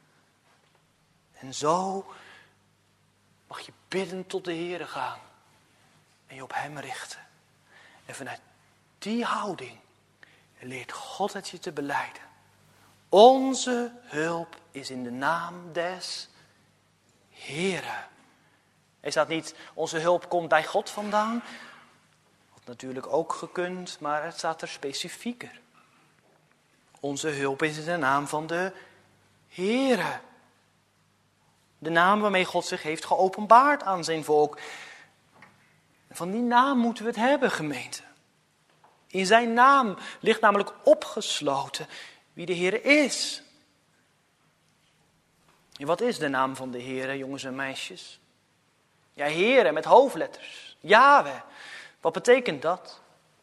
En zo mag je bidden tot de Heere gaan en je op Hem richten. En vanuit die houding leert God het je te belijden. Onze hulp is in de naam des Heere. Er staat niet, onze hulp komt bij God vandaan. Wat natuurlijk ook gekund, maar het staat er specifieker. Onze hulp is in de naam van de Heere. De naam waarmee God zich heeft geopenbaard aan zijn volk. En van die naam moeten we het hebben, gemeente. In zijn naam ligt namelijk opgesloten wie de Heere is. En wat is de naam van de Heere, jongens en meisjes? Ja, Heere met hoofdletters. Yahweh. Wat betekent dat?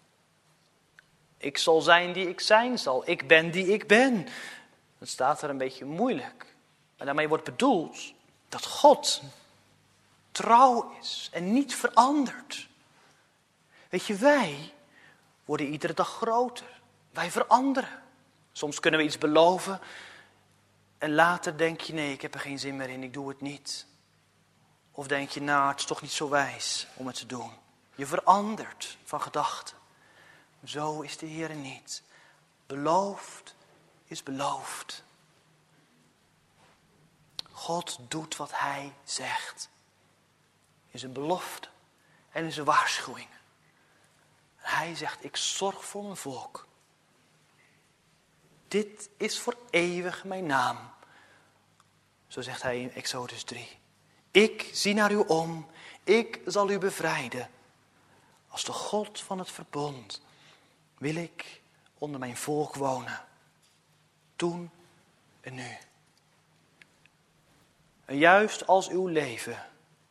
Ik zal zijn die ik zijn zal. Ik ben die ik ben. Dat staat er een beetje moeilijk. Maar daarmee wordt bedoeld dat God trouw is en niet verandert. Weet je, wij worden iedere dag groter. Wij veranderen. Soms kunnen we iets beloven en later denk je, nee, ik heb er geen zin meer in, ik doe het niet. Of denk je, nou, het is toch niet zo wijs om het te doen. Je verandert van gedachten. Zo is de Heer niet. Beloofd is beloofd. God doet wat Hij zegt. In zijn belofte en in zijn waarschuwingen. Hij zegt, ik zorg voor mijn volk. Dit is voor eeuwig mijn naam. Zo zegt hij in Exodus 3. Ik zie naar u om. Ik zal u bevrijden. Als de God van het verbond wil ik onder mijn volk wonen. Toen en nu. En juist als uw leven,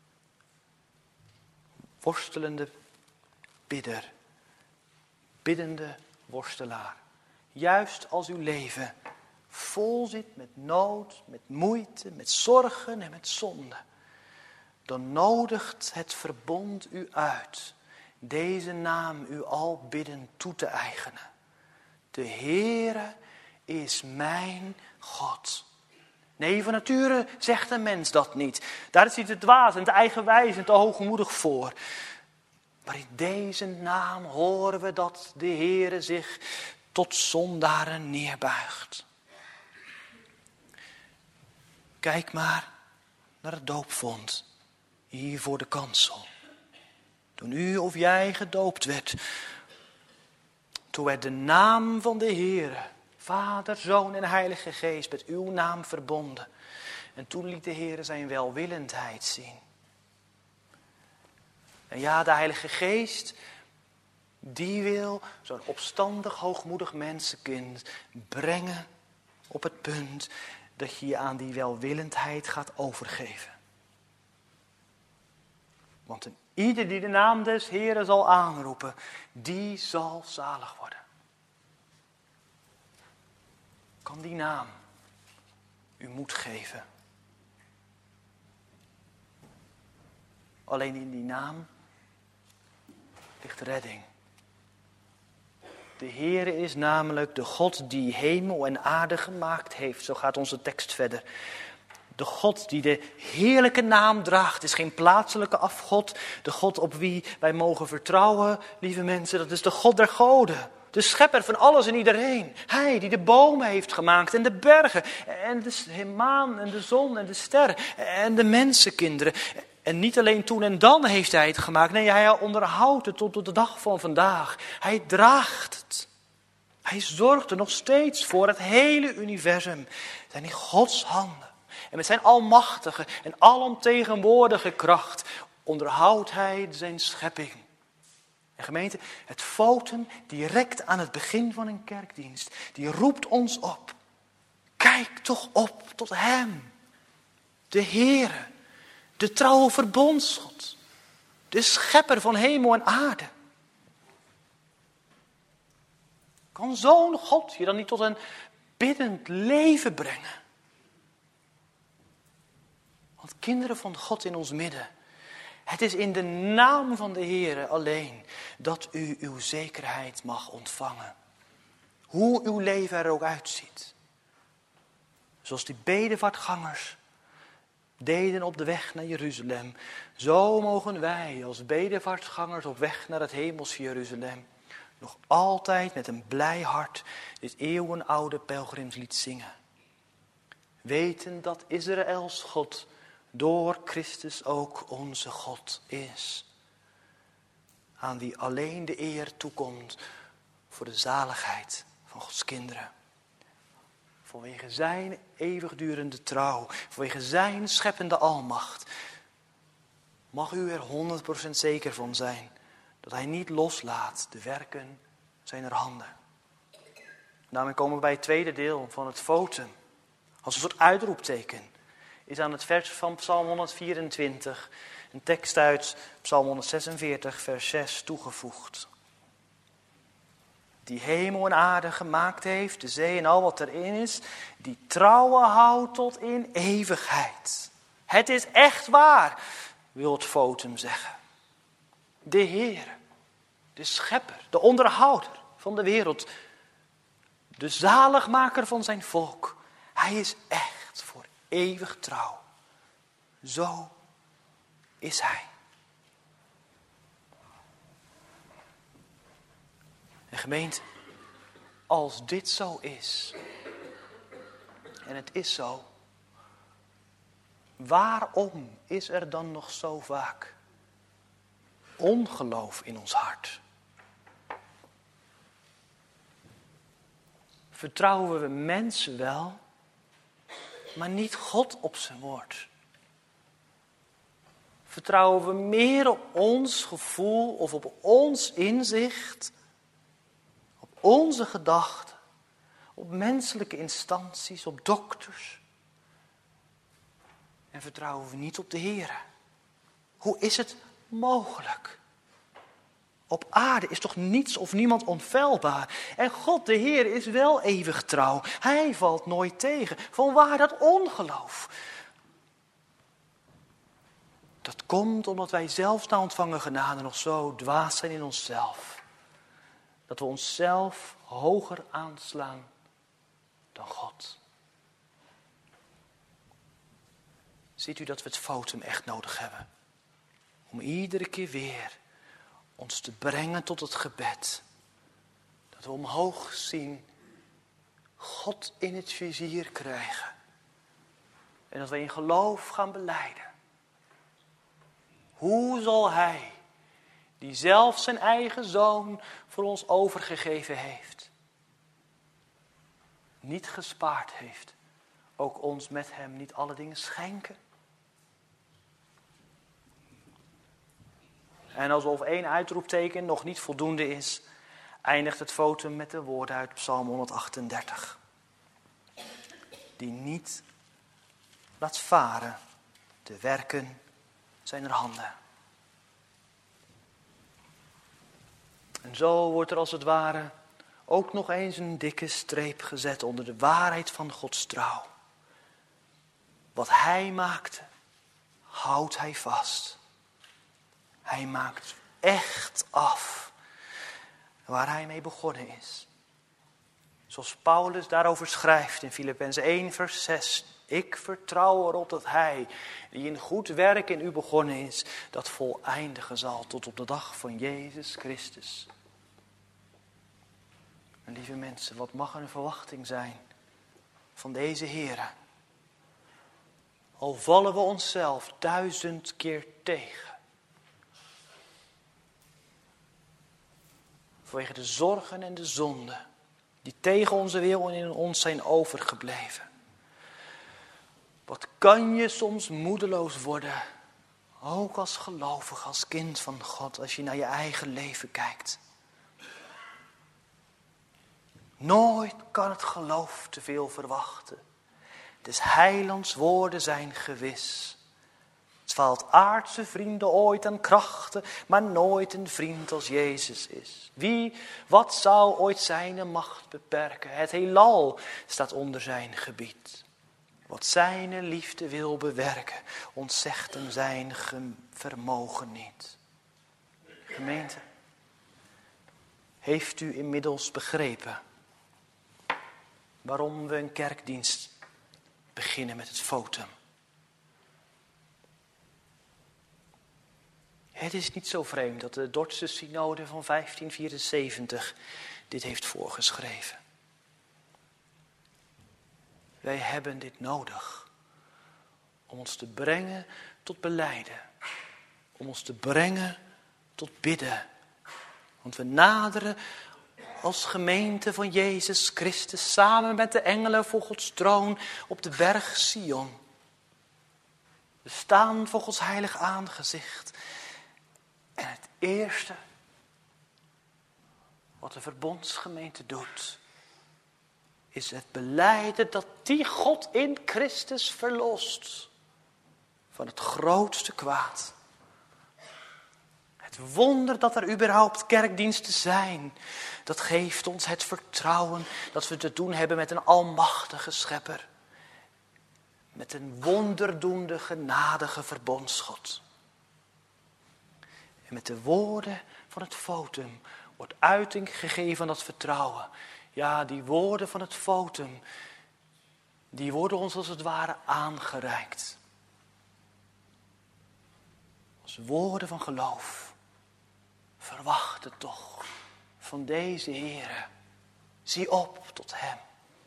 worstelende bidder, biddende worstelaar. Juist als uw leven vol zit met nood, met moeite, met zorgen en met zonde. Dan nodigt het verbond u uit deze naam u al bidden toe te eigenen. De Heere is mijn God. Nee, van nature zegt een mens dat niet. Daar is hij te dwaas en te eigenwijs en te hoogmoedig voor. Maar in deze naam horen we dat de Heere zich tot zondaren neerbuigt. Kijk maar naar het doopvont, hier voor de kansel. Toen u of jij gedoopt werd, toen werd de naam van de Heere, Vader, Zoon en Heilige Geest, met uw naam verbonden. En toen liet de Heere zijn welwillendheid zien. En ja, de Heilige Geest, die wil zo'n opstandig, hoogmoedig mensenkind brengen op het punt dat je je aan die welwillendheid gaat overgeven. Want een ieder die de naam des Heeren zal aanroepen, die zal zalig worden. Kan die naam u moed geven? Alleen in die naam ligt redding. De Heere is namelijk de God die hemel en aarde gemaakt heeft. Zo gaat onze tekst verder. De God die de heerlijke naam draagt is geen plaatselijke afgod. De God op wie wij mogen vertrouwen, lieve mensen, dat is de God der goden. De schepper van alles en iedereen. Hij die de bomen heeft gemaakt en de bergen en de maan en de zon en de sterren en de mensenkinderen. En niet alleen toen en dan heeft hij het gemaakt. Nee, hij onderhoudt het tot op de dag van vandaag. Hij draagt het. Hij zorgt er nog steeds voor. Het hele universum zijn in Gods handen. En met zijn almachtige en alomtegenwoordige kracht onderhoudt hij zijn schepping. En gemeente, het fotum direct aan het begin van een kerkdienst, die roept ons op. Kijk toch op tot hem, de Heere, de trouwe verbondsgod, de schepper van hemel en aarde. Kan zo'n God je dan niet tot een biddend leven brengen? Want kinderen van God in ons midden, het is in de naam van de Heere alleen dat u uw zekerheid mag ontvangen. Hoe uw leven er ook uitziet. Zoals die bedevaartgangers deden op de weg naar Jeruzalem. Zo mogen wij als bedevaartgangers op weg naar het hemelse Jeruzalem nog altijd met een blij hart dit eeuwenoude pelgrimslied zingen. Weten dat Israëls God door Christus ook onze God is. Aan wie alleen de eer toekomt voor de zaligheid van Gods kinderen. Vanwege zijn eeuwigdurende trouw, vanwege zijn scheppende almacht, mag u er 100% zeker van zijn dat hij niet loslaat de werken zijner handen. Daarmee komen we bij het tweede deel van het fotum. Als een soort uitroepteken is aan het vers van Psalm 124 een tekst uit Psalm 146 vers 6 toegevoegd. Die hemel en aarde gemaakt heeft, de zee en al wat erin is, die trouwe houdt tot in eeuwigheid. Het is echt waar, wil het fotum zeggen. De Heer, de schepper, de onderhouder van de wereld, de zaligmaker van zijn volk. Hij is echt voor eeuwig trouw. Zo is hij. En gemeente, als dit zo is, en het is zo, waarom is er dan nog zo vaak ongeloof in ons hart? Vertrouwen we mensen wel, maar niet God op zijn woord? Vertrouwen we meer op ons gevoel of op ons inzicht, op onze gedachten, op menselijke instanties, op dokters? En vertrouwen we niet op de Heere? Hoe is het mogelijk? Op aarde is toch niets of niemand onfeilbaar. En God, de Heer, is wel eeuwig trouw. Hij valt nooit tegen. Vanwaar dat ongeloof? Dat komt omdat wij zelfs na ontvangen genade nog zo dwaas zijn in onszelf. Dat we onszelf hoger aanslaan dan God. Ziet u dat we het fotum echt nodig hebben? Om iedere keer weer ons te brengen tot het gebed. Dat we omhoog zien, God in het vizier krijgen. En dat we in geloof gaan belijden. Hoe zal Hij, die zelf zijn eigen zoon voor ons overgegeven heeft, niet gespaard heeft, ook ons met hem niet alle dingen schenken? En alsof 1 uitroepteken nog niet voldoende is, eindigt het fotum met de woorden uit Psalm 138. Die niet laat varen de werken zijner handen. En zo wordt er als het ware ook nog eens een dikke streep gezet onder de waarheid van Gods trouw. Wat Hij maakte, houdt Hij vast. Hij maakt echt af waar Hij mee begonnen is. Zoals Paulus daarover schrijft in Filippenzen 1 vers 6. Ik vertrouw erop dat Hij, die een goed werk in u begonnen is, dat voleindigen zal tot op de dag van Jezus Christus. En lieve mensen, wat mag een verwachting zijn van deze Heere. Al vallen we onszelf 1000 keer tegen. Vanwege de zorgen en de zonden die tegen onze wil en in ons zijn overgebleven. Wat kan je soms moedeloos worden, ook als gelovig, als kind van God, als je naar je eigen leven kijkt. Nooit kan het geloof te veel verwachten. Des heilands woorden zijn gewis. Het faalt aardse vrienden ooit aan krachten, maar nooit een vriend als Jezus is. Wat zou ooit zijn macht beperken? Het heelal staat onder zijn gebied. Wat zijn liefde wil bewerken, ontzegt hem zijn vermogen niet. Gemeente, heeft u inmiddels begrepen waarom we een kerkdienst beginnen met het fotum? Het is niet zo vreemd dat de Dordtse synode van 1574 dit heeft voorgeschreven. Wij hebben dit nodig om ons te brengen tot belijden. Om ons te brengen tot bidden. Want we naderen als gemeente van Jezus Christus samen met de engelen voor Gods troon op de berg Sion. We staan voor Gods heilig aangezicht. En het eerste wat de verbondsgemeente doet, is het belijden dat die God in Christus verlost van het grootste kwaad. Het wonder dat er überhaupt kerkdiensten zijn, dat geeft ons het vertrouwen dat we te doen hebben met een almachtige schepper. Met een wonderdoende, genadige verbondsgod. En met de woorden van het fotum wordt uiting gegeven aan dat vertrouwen. Ja, die woorden van het fotum, die worden ons als het ware aangereikt. Als woorden van geloof. Verwacht het toch van deze Heere. Zie op tot Hem.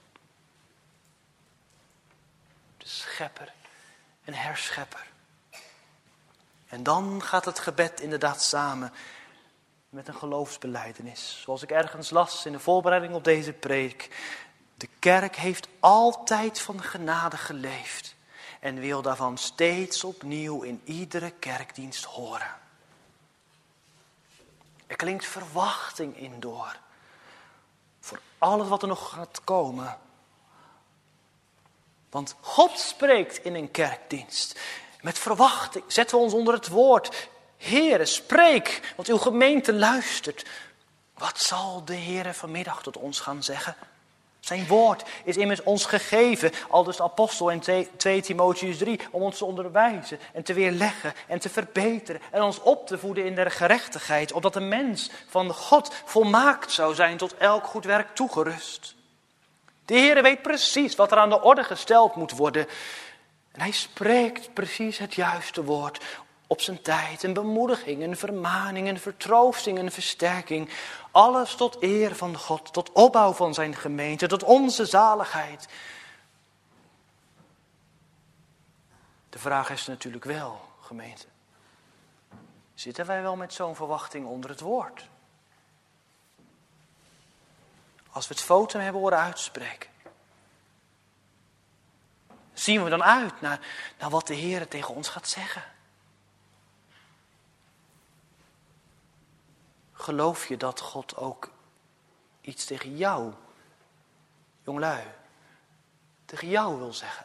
De schepper en herschepper. En dan gaat het gebed inderdaad samen met een geloofsbelijdenis. Zoals ik ergens las in de voorbereiding op deze preek. De kerk heeft altijd van genade geleefd. En wil daarvan steeds opnieuw in iedere kerkdienst horen. Er klinkt verwachting in door. Voor alles wat er nog gaat komen. Want God spreekt in een kerkdienst. Met verwachting zetten we ons onder het woord. Heere, spreek, want uw gemeente luistert. Wat zal de Heere vanmiddag tot ons gaan zeggen? Zijn woord is immers ons gegeven, aldus de apostel in 2 Timotheüs 3, om ons te onderwijzen en te weerleggen en te verbeteren en ons op te voeden in de gerechtigheid, opdat de mens van God volmaakt zou zijn, tot elk goed werk toegerust. De Heer weet precies wat er aan de orde gesteld moet worden. En hij spreekt precies het juiste woord op zijn tijd. Een bemoediging, een vermaning, een vertroosting, een versterking. Alles tot eer van God, tot opbouw van zijn gemeente, tot onze zaligheid. De vraag is natuurlijk wel, gemeente. Zitten wij wel met zo'n verwachting onder het woord? Als we het fotum hebben horen uitspreken. Zien we dan uit naar wat de Heer tegen ons gaat zeggen? Geloof je dat God ook iets tegen jou, jonglui, tegen jou wil zeggen?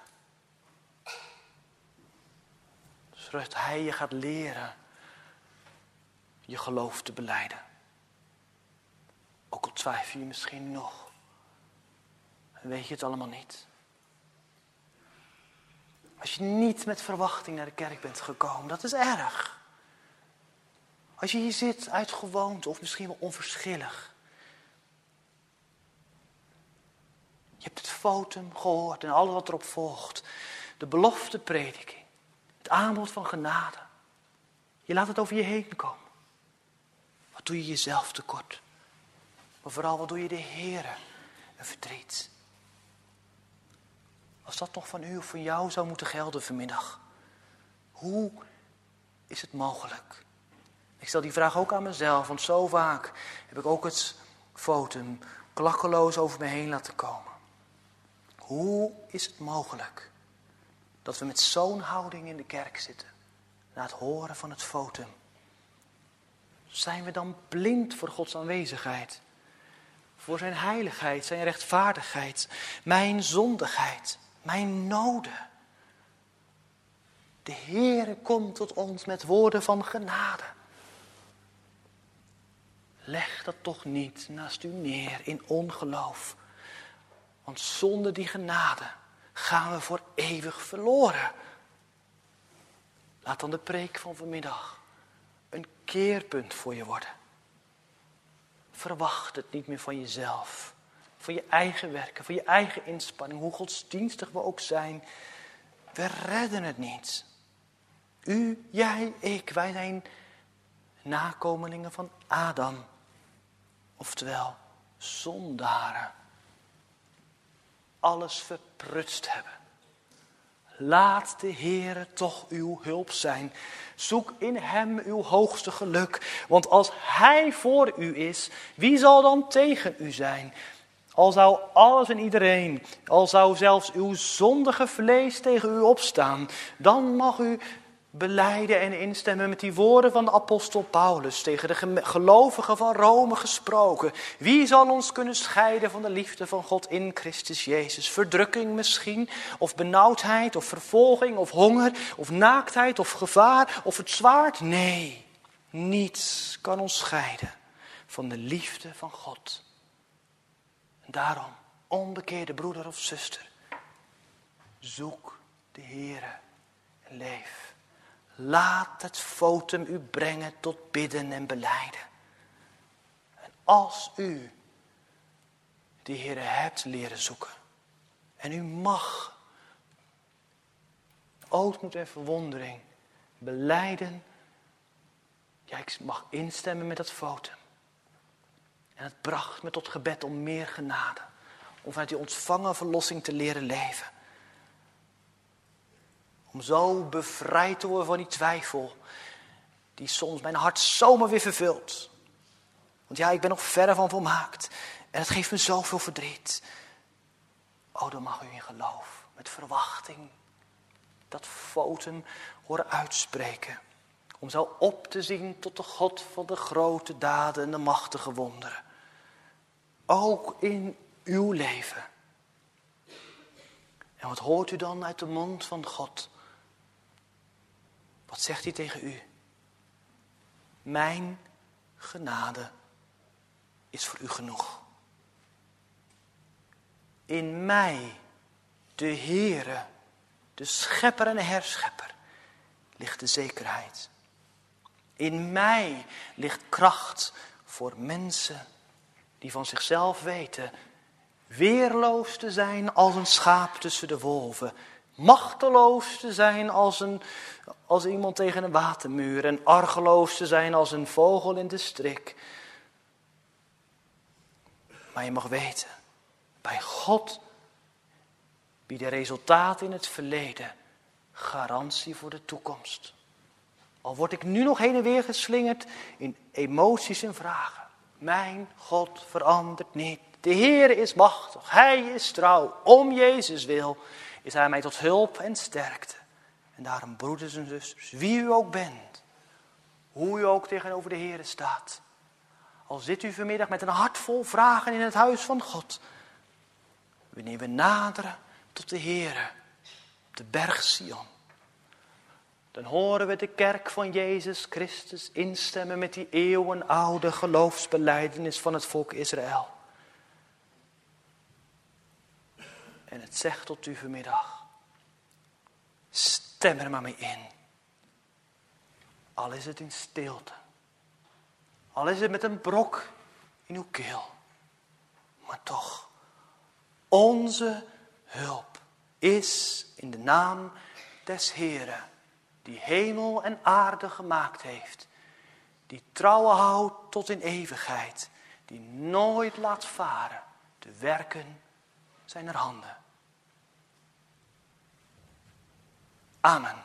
Zodat hij je gaat leren je geloof te belijden. Ook al twijfel je misschien nog. En weet je het allemaal niet. Als je niet met verwachting naar de kerk bent gekomen, dat is erg. Als je hier zit uit gewoonte of misschien wel onverschillig. Je hebt het fotum gehoord en alles wat erop volgt. De belofte prediking. Het aanbod van genade. Je laat het over je heen komen. Wat doe je jezelf tekort? Maar vooral wat doe je de Heere een verdriet? Als dat nog van u of van jou zou moeten gelden vanmiddag. Hoe is het mogelijk? Ik stel die vraag ook aan mezelf, want zo vaak heb ik ook het fotum klakkeloos over me heen laten komen. Hoe is het mogelijk dat we met zo'n houding in de kerk zitten, na het horen van het fotum? Zijn we dan blind voor Gods aanwezigheid? Voor zijn heiligheid, zijn rechtvaardigheid, mijn zondigheid, mijn noden. De Heere komt tot ons met woorden van genade. Leg dat toch niet naast u neer in ongeloof. Want zonder die genade gaan we voor eeuwig verloren. Laat dan de preek van vanmiddag een keerpunt voor je worden. Verwacht het niet meer van jezelf. Van je eigen werken, van je eigen inspanning. Hoe godsdienstig we ook zijn. We redden het niet. U, jij, ik. Wij zijn nakomelingen van Adam. Oftewel, zondaren. Alles verprutst hebben. Laat de Heere toch uw hulp zijn. Zoek in hem uw hoogste geluk. Want als hij voor u is, wie zal dan tegen u zijn? Al zou alles en iedereen, al zou zelfs uw zondige vlees tegen u opstaan, dan mag u belijden en instemmen met die woorden van de apostel Paulus, tegen de gelovigen van Rome gesproken. Wie zal ons kunnen scheiden van de liefde van God in Christus Jezus? Verdrukking misschien, of benauwdheid, of vervolging, of honger, of naaktheid, of gevaar, of het zwaard? Nee, niets kan ons scheiden van de liefde van God. En daarom, onbekeerde broeder of zuster, zoek de Heere en leef. Laat het fotum u brengen tot bidden en belijden. En als u de Heere hebt leren zoeken. En u mag ootmoed en verwondering belijden. Ja, ik mag instemmen met dat fotum. En het bracht me tot gebed om meer genade. Om vanuit die ontvangen verlossing te leren leven. Om zo bevrijd te worden van die twijfel. Die soms mijn hart zomaar weer vervult. Want ja, ik ben nog verre van volmaakt. En het geeft me zoveel verdriet. Oh, dan mag u in geloof. Met verwachting. Dat fotum horen uitspreken. Om zo op te zien tot de God van de grote daden en de machtige wonderen. Ook in uw leven. En wat hoort u dan uit de mond van God? Wat zegt hij tegen u? Mijn genade is voor u genoeg. In mij, de Heere, de schepper en herschepper, ligt de zekerheid. In mij ligt kracht voor mensen die van zichzelf weten weerloos te zijn als een schaap tussen de wolven. Machteloos te zijn als iemand tegen een watermuur. En argeloos te zijn als een vogel in de strik. Maar je mag weten, bij God bieden resultaten in het verleden garantie voor de toekomst. Al word ik nu nog heen en weer geslingerd in emoties en vragen. Mijn God verandert niet. De Heer is machtig, Hij is trouw. Om Jezus wil is Hij mij tot hulp en sterkte. En daarom, broeders en zusters, wie u ook bent, hoe u ook tegenover de Heer staat. Al zit u vanmiddag met een hart vol vragen in het huis van God. Wanneer we naderen tot de Heer op de berg Sion, dan horen we de kerk van Jezus Christus instemmen met die eeuwenoude geloofsbelijdenis van het volk Israël. En het zegt tot u vanmiddag, stem er maar mee in. Al is het in stilte. Al is het met een brok in uw keel. Maar toch, onze hulp is in de naam des Heeren, die hemel en aarde gemaakt heeft. Die trouwen houdt tot in eeuwigheid. Die nooit laat varen de werken zijner handen. Amen.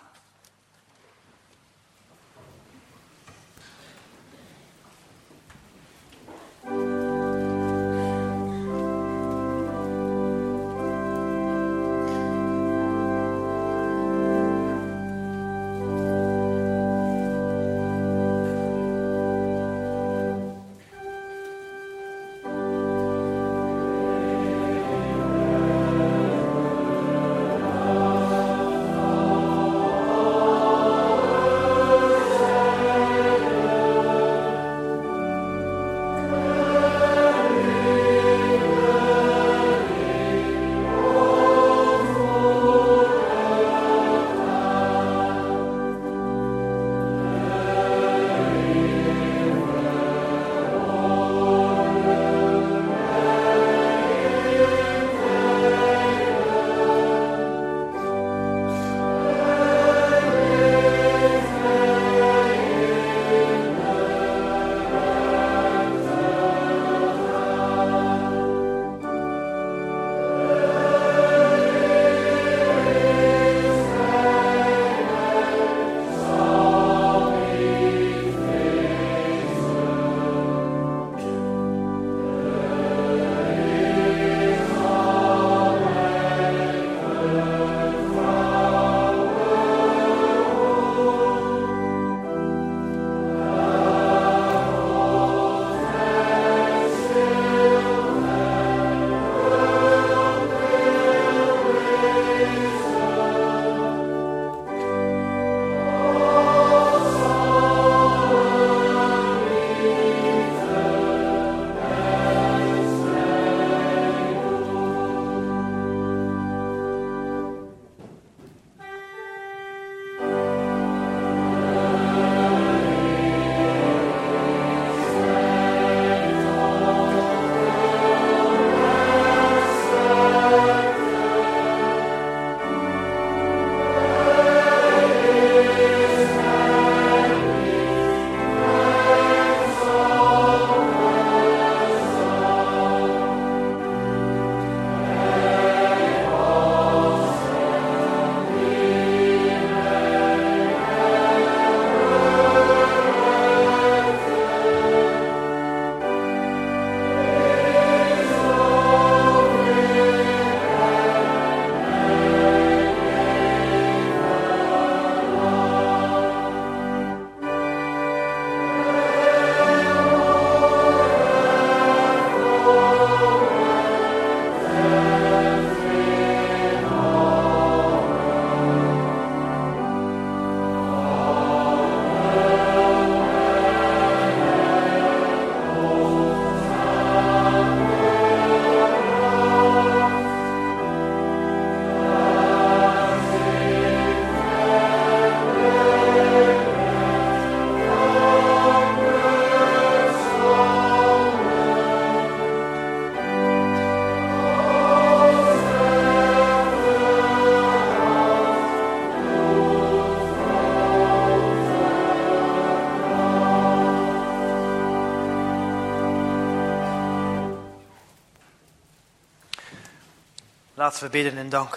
Laten we bidden en danken.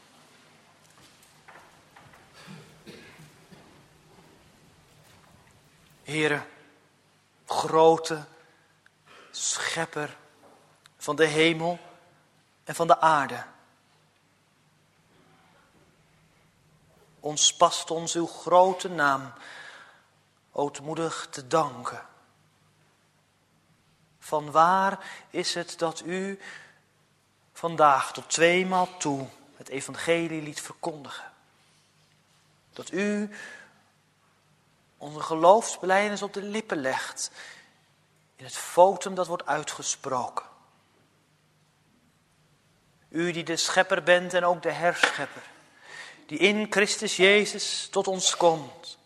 Heere, grote schepper van de hemel en van de aarde. Ons past ons uw grote naam ootmoedig te danken. Vanwaar is het dat u vandaag tot 2 maal toe het evangelie liet verkondigen? Dat u onze geloofsbelijdenis op de lippen legt in het votum dat wordt uitgesproken. U die de schepper bent en ook de herschepper, die in Christus Jezus tot ons komt.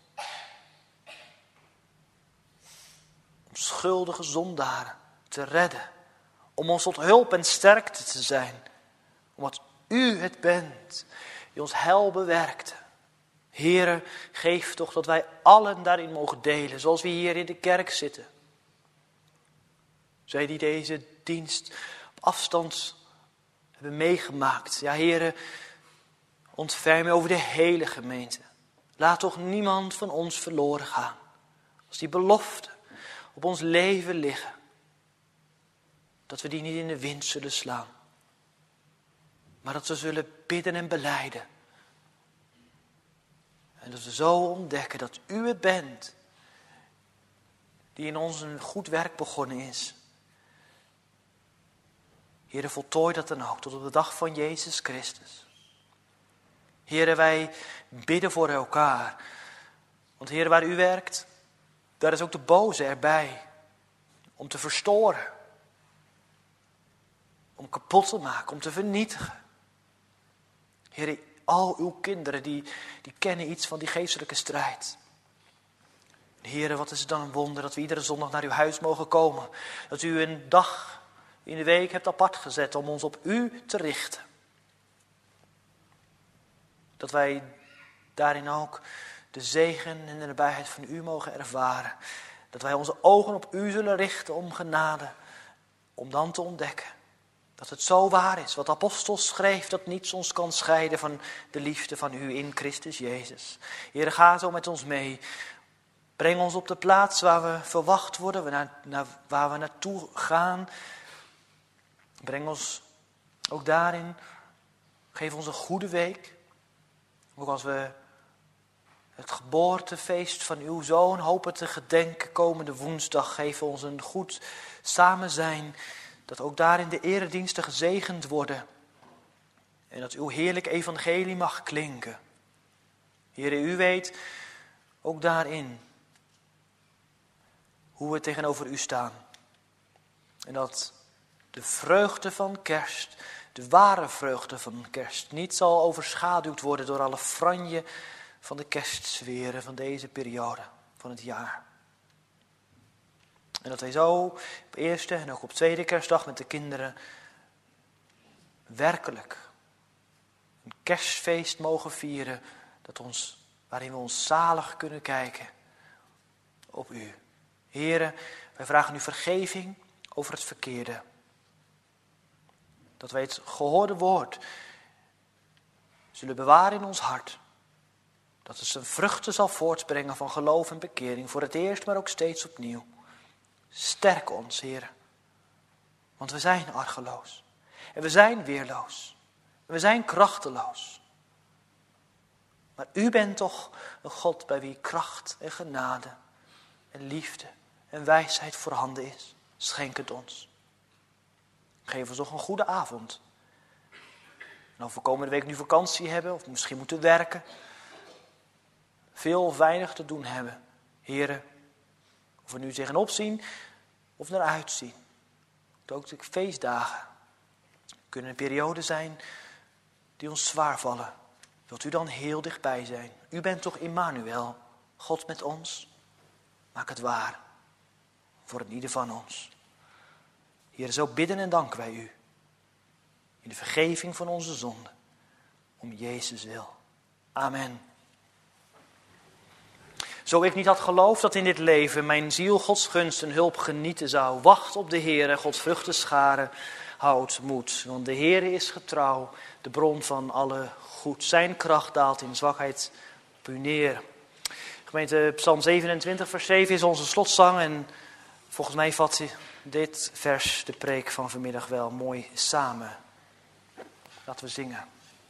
Om schuldige zondaren te redden, om ons tot hulp en sterkte te zijn. Omdat u het bent die ons heil bewerkte. Heere, geef toch dat wij allen daarin mogen delen, zoals we hier in de kerk zitten. Zij die deze dienst op afstand hebben meegemaakt. Ja, Heere, ontferm over de hele gemeente. Laat toch niemand van ons verloren gaan. Als die beloften op ons leven liggen, dat we die niet in de wind zullen slaan. Maar dat we zullen bidden en belijden. En dat we zo ontdekken dat u het bent die in ons een goed werk begonnen is. Heere, voltooi dat dan ook tot op de dag van Jezus Christus. Heere, wij bidden voor elkaar. Want Heere, waar u werkt, daar is ook de boze erbij. Om te verstoren. Om kapot te maken, om te vernietigen. Heere, al uw kinderen die kennen iets van die geestelijke strijd. Heere, wat is het dan een wonder dat we iedere zondag naar uw huis mogen komen. Dat u een dag in de week hebt apart gezet om ons op u te richten. Dat wij daarin ook de zegen en de nabijheid van u mogen ervaren. Dat wij onze ogen op u zullen richten om genade. Om dan te ontdekken dat het zo waar is. Wat de apostel schreef, dat niets ons kan scheiden van de liefde van u in Christus Jezus. Heere, ga zo met ons mee. Breng ons op de plaats waar we verwacht worden, waar we naartoe gaan. Breng ons ook daarin. Geef ons een goede week. Ook als we het geboortefeest van uw zoon hopen te gedenken komende woensdag. Geef ons een goed samen zijn. Dat ook daarin de erediensten gezegend worden. En dat uw heerlijk evangelie mag klinken. Heere, u weet ook daarin hoe we tegenover u staan. En dat de vreugde van kerst, de ware vreugde van kerst, niet zal overschaduwd worden door alle franje van de kerstsferen van deze periode van het jaar. En dat wij zo op eerste en ook op tweede kerstdag met de kinderen werkelijk een kerstfeest mogen vieren, waarin we ons zalig kunnen kijken op u. Heere, wij vragen u vergeving over het verkeerde. Dat wij het gehoorde woord zullen bewaren in ons hart. Dat het zijn vruchten zal voortbrengen van geloof en bekering. Voor het eerst, maar ook steeds opnieuw. Sterk ons, Heer. Want we zijn argeloos. En we zijn weerloos. En we zijn krachteloos. Maar u bent toch een God bij wie kracht en genade en liefde en wijsheid voorhanden is. Schenk het ons. Geef ons nog een goede avond. En of we komende week nu vakantie hebben of misschien moeten werken. Veel of weinig te doen hebben. Heren, of we nu tegenop zien of naar uitzien. Ook de feestdagen kunnen een periode zijn die ons zwaar vallen. Wilt u dan heel dichtbij zijn? U bent toch Immanuel, God met ons? Maak het waar voor een ieder van ons. Heer, zo bidden en danken wij u. In de vergeving van onze zonden. Om Jezus wil. Amen. Zo ik niet had geloofd dat in dit leven mijn ziel Gods gunst en hulp genieten zou. Wacht op de Heer en Gods vruchten scharen. houd moed. Want de Heere is getrouw, de bron van alle goed. Zijn kracht daalt in zwakheid op u neer. Gemeente, Psalm 27 vers 7 is onze slotzang. En volgens mij vat dit vers de preek van vanmiddag wel mooi samen. Laten we zingen.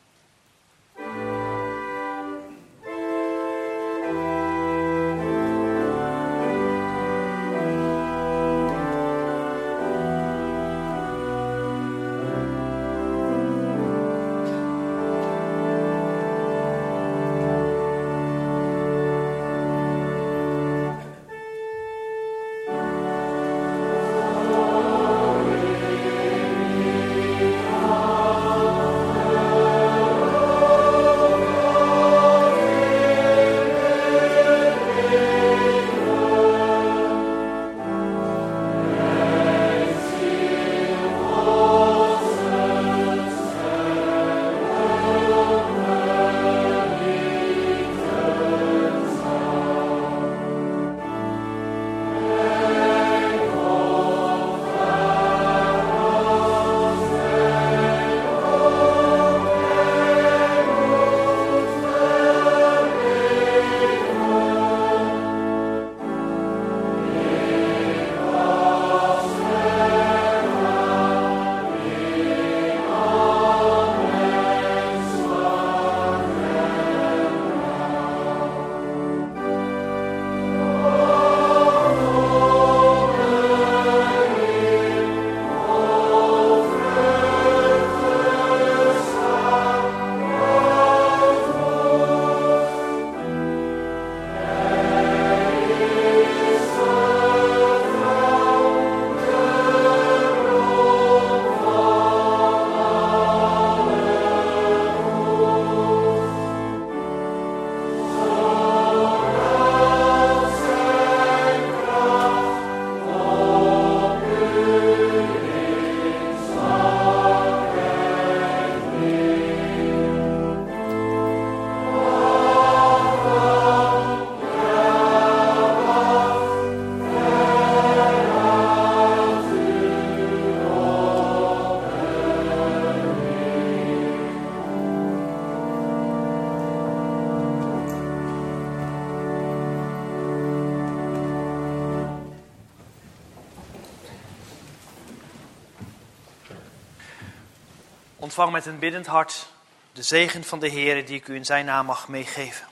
Ontvang met een biddend hart de zegen van de Heere die ik u in zijn naam mag meegeven.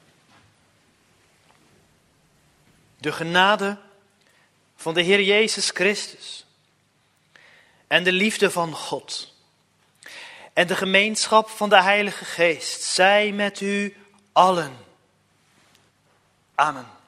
De genade van de Heer Jezus Christus en de liefde van God en de gemeenschap van de Heilige Geest zij met u allen. Amen.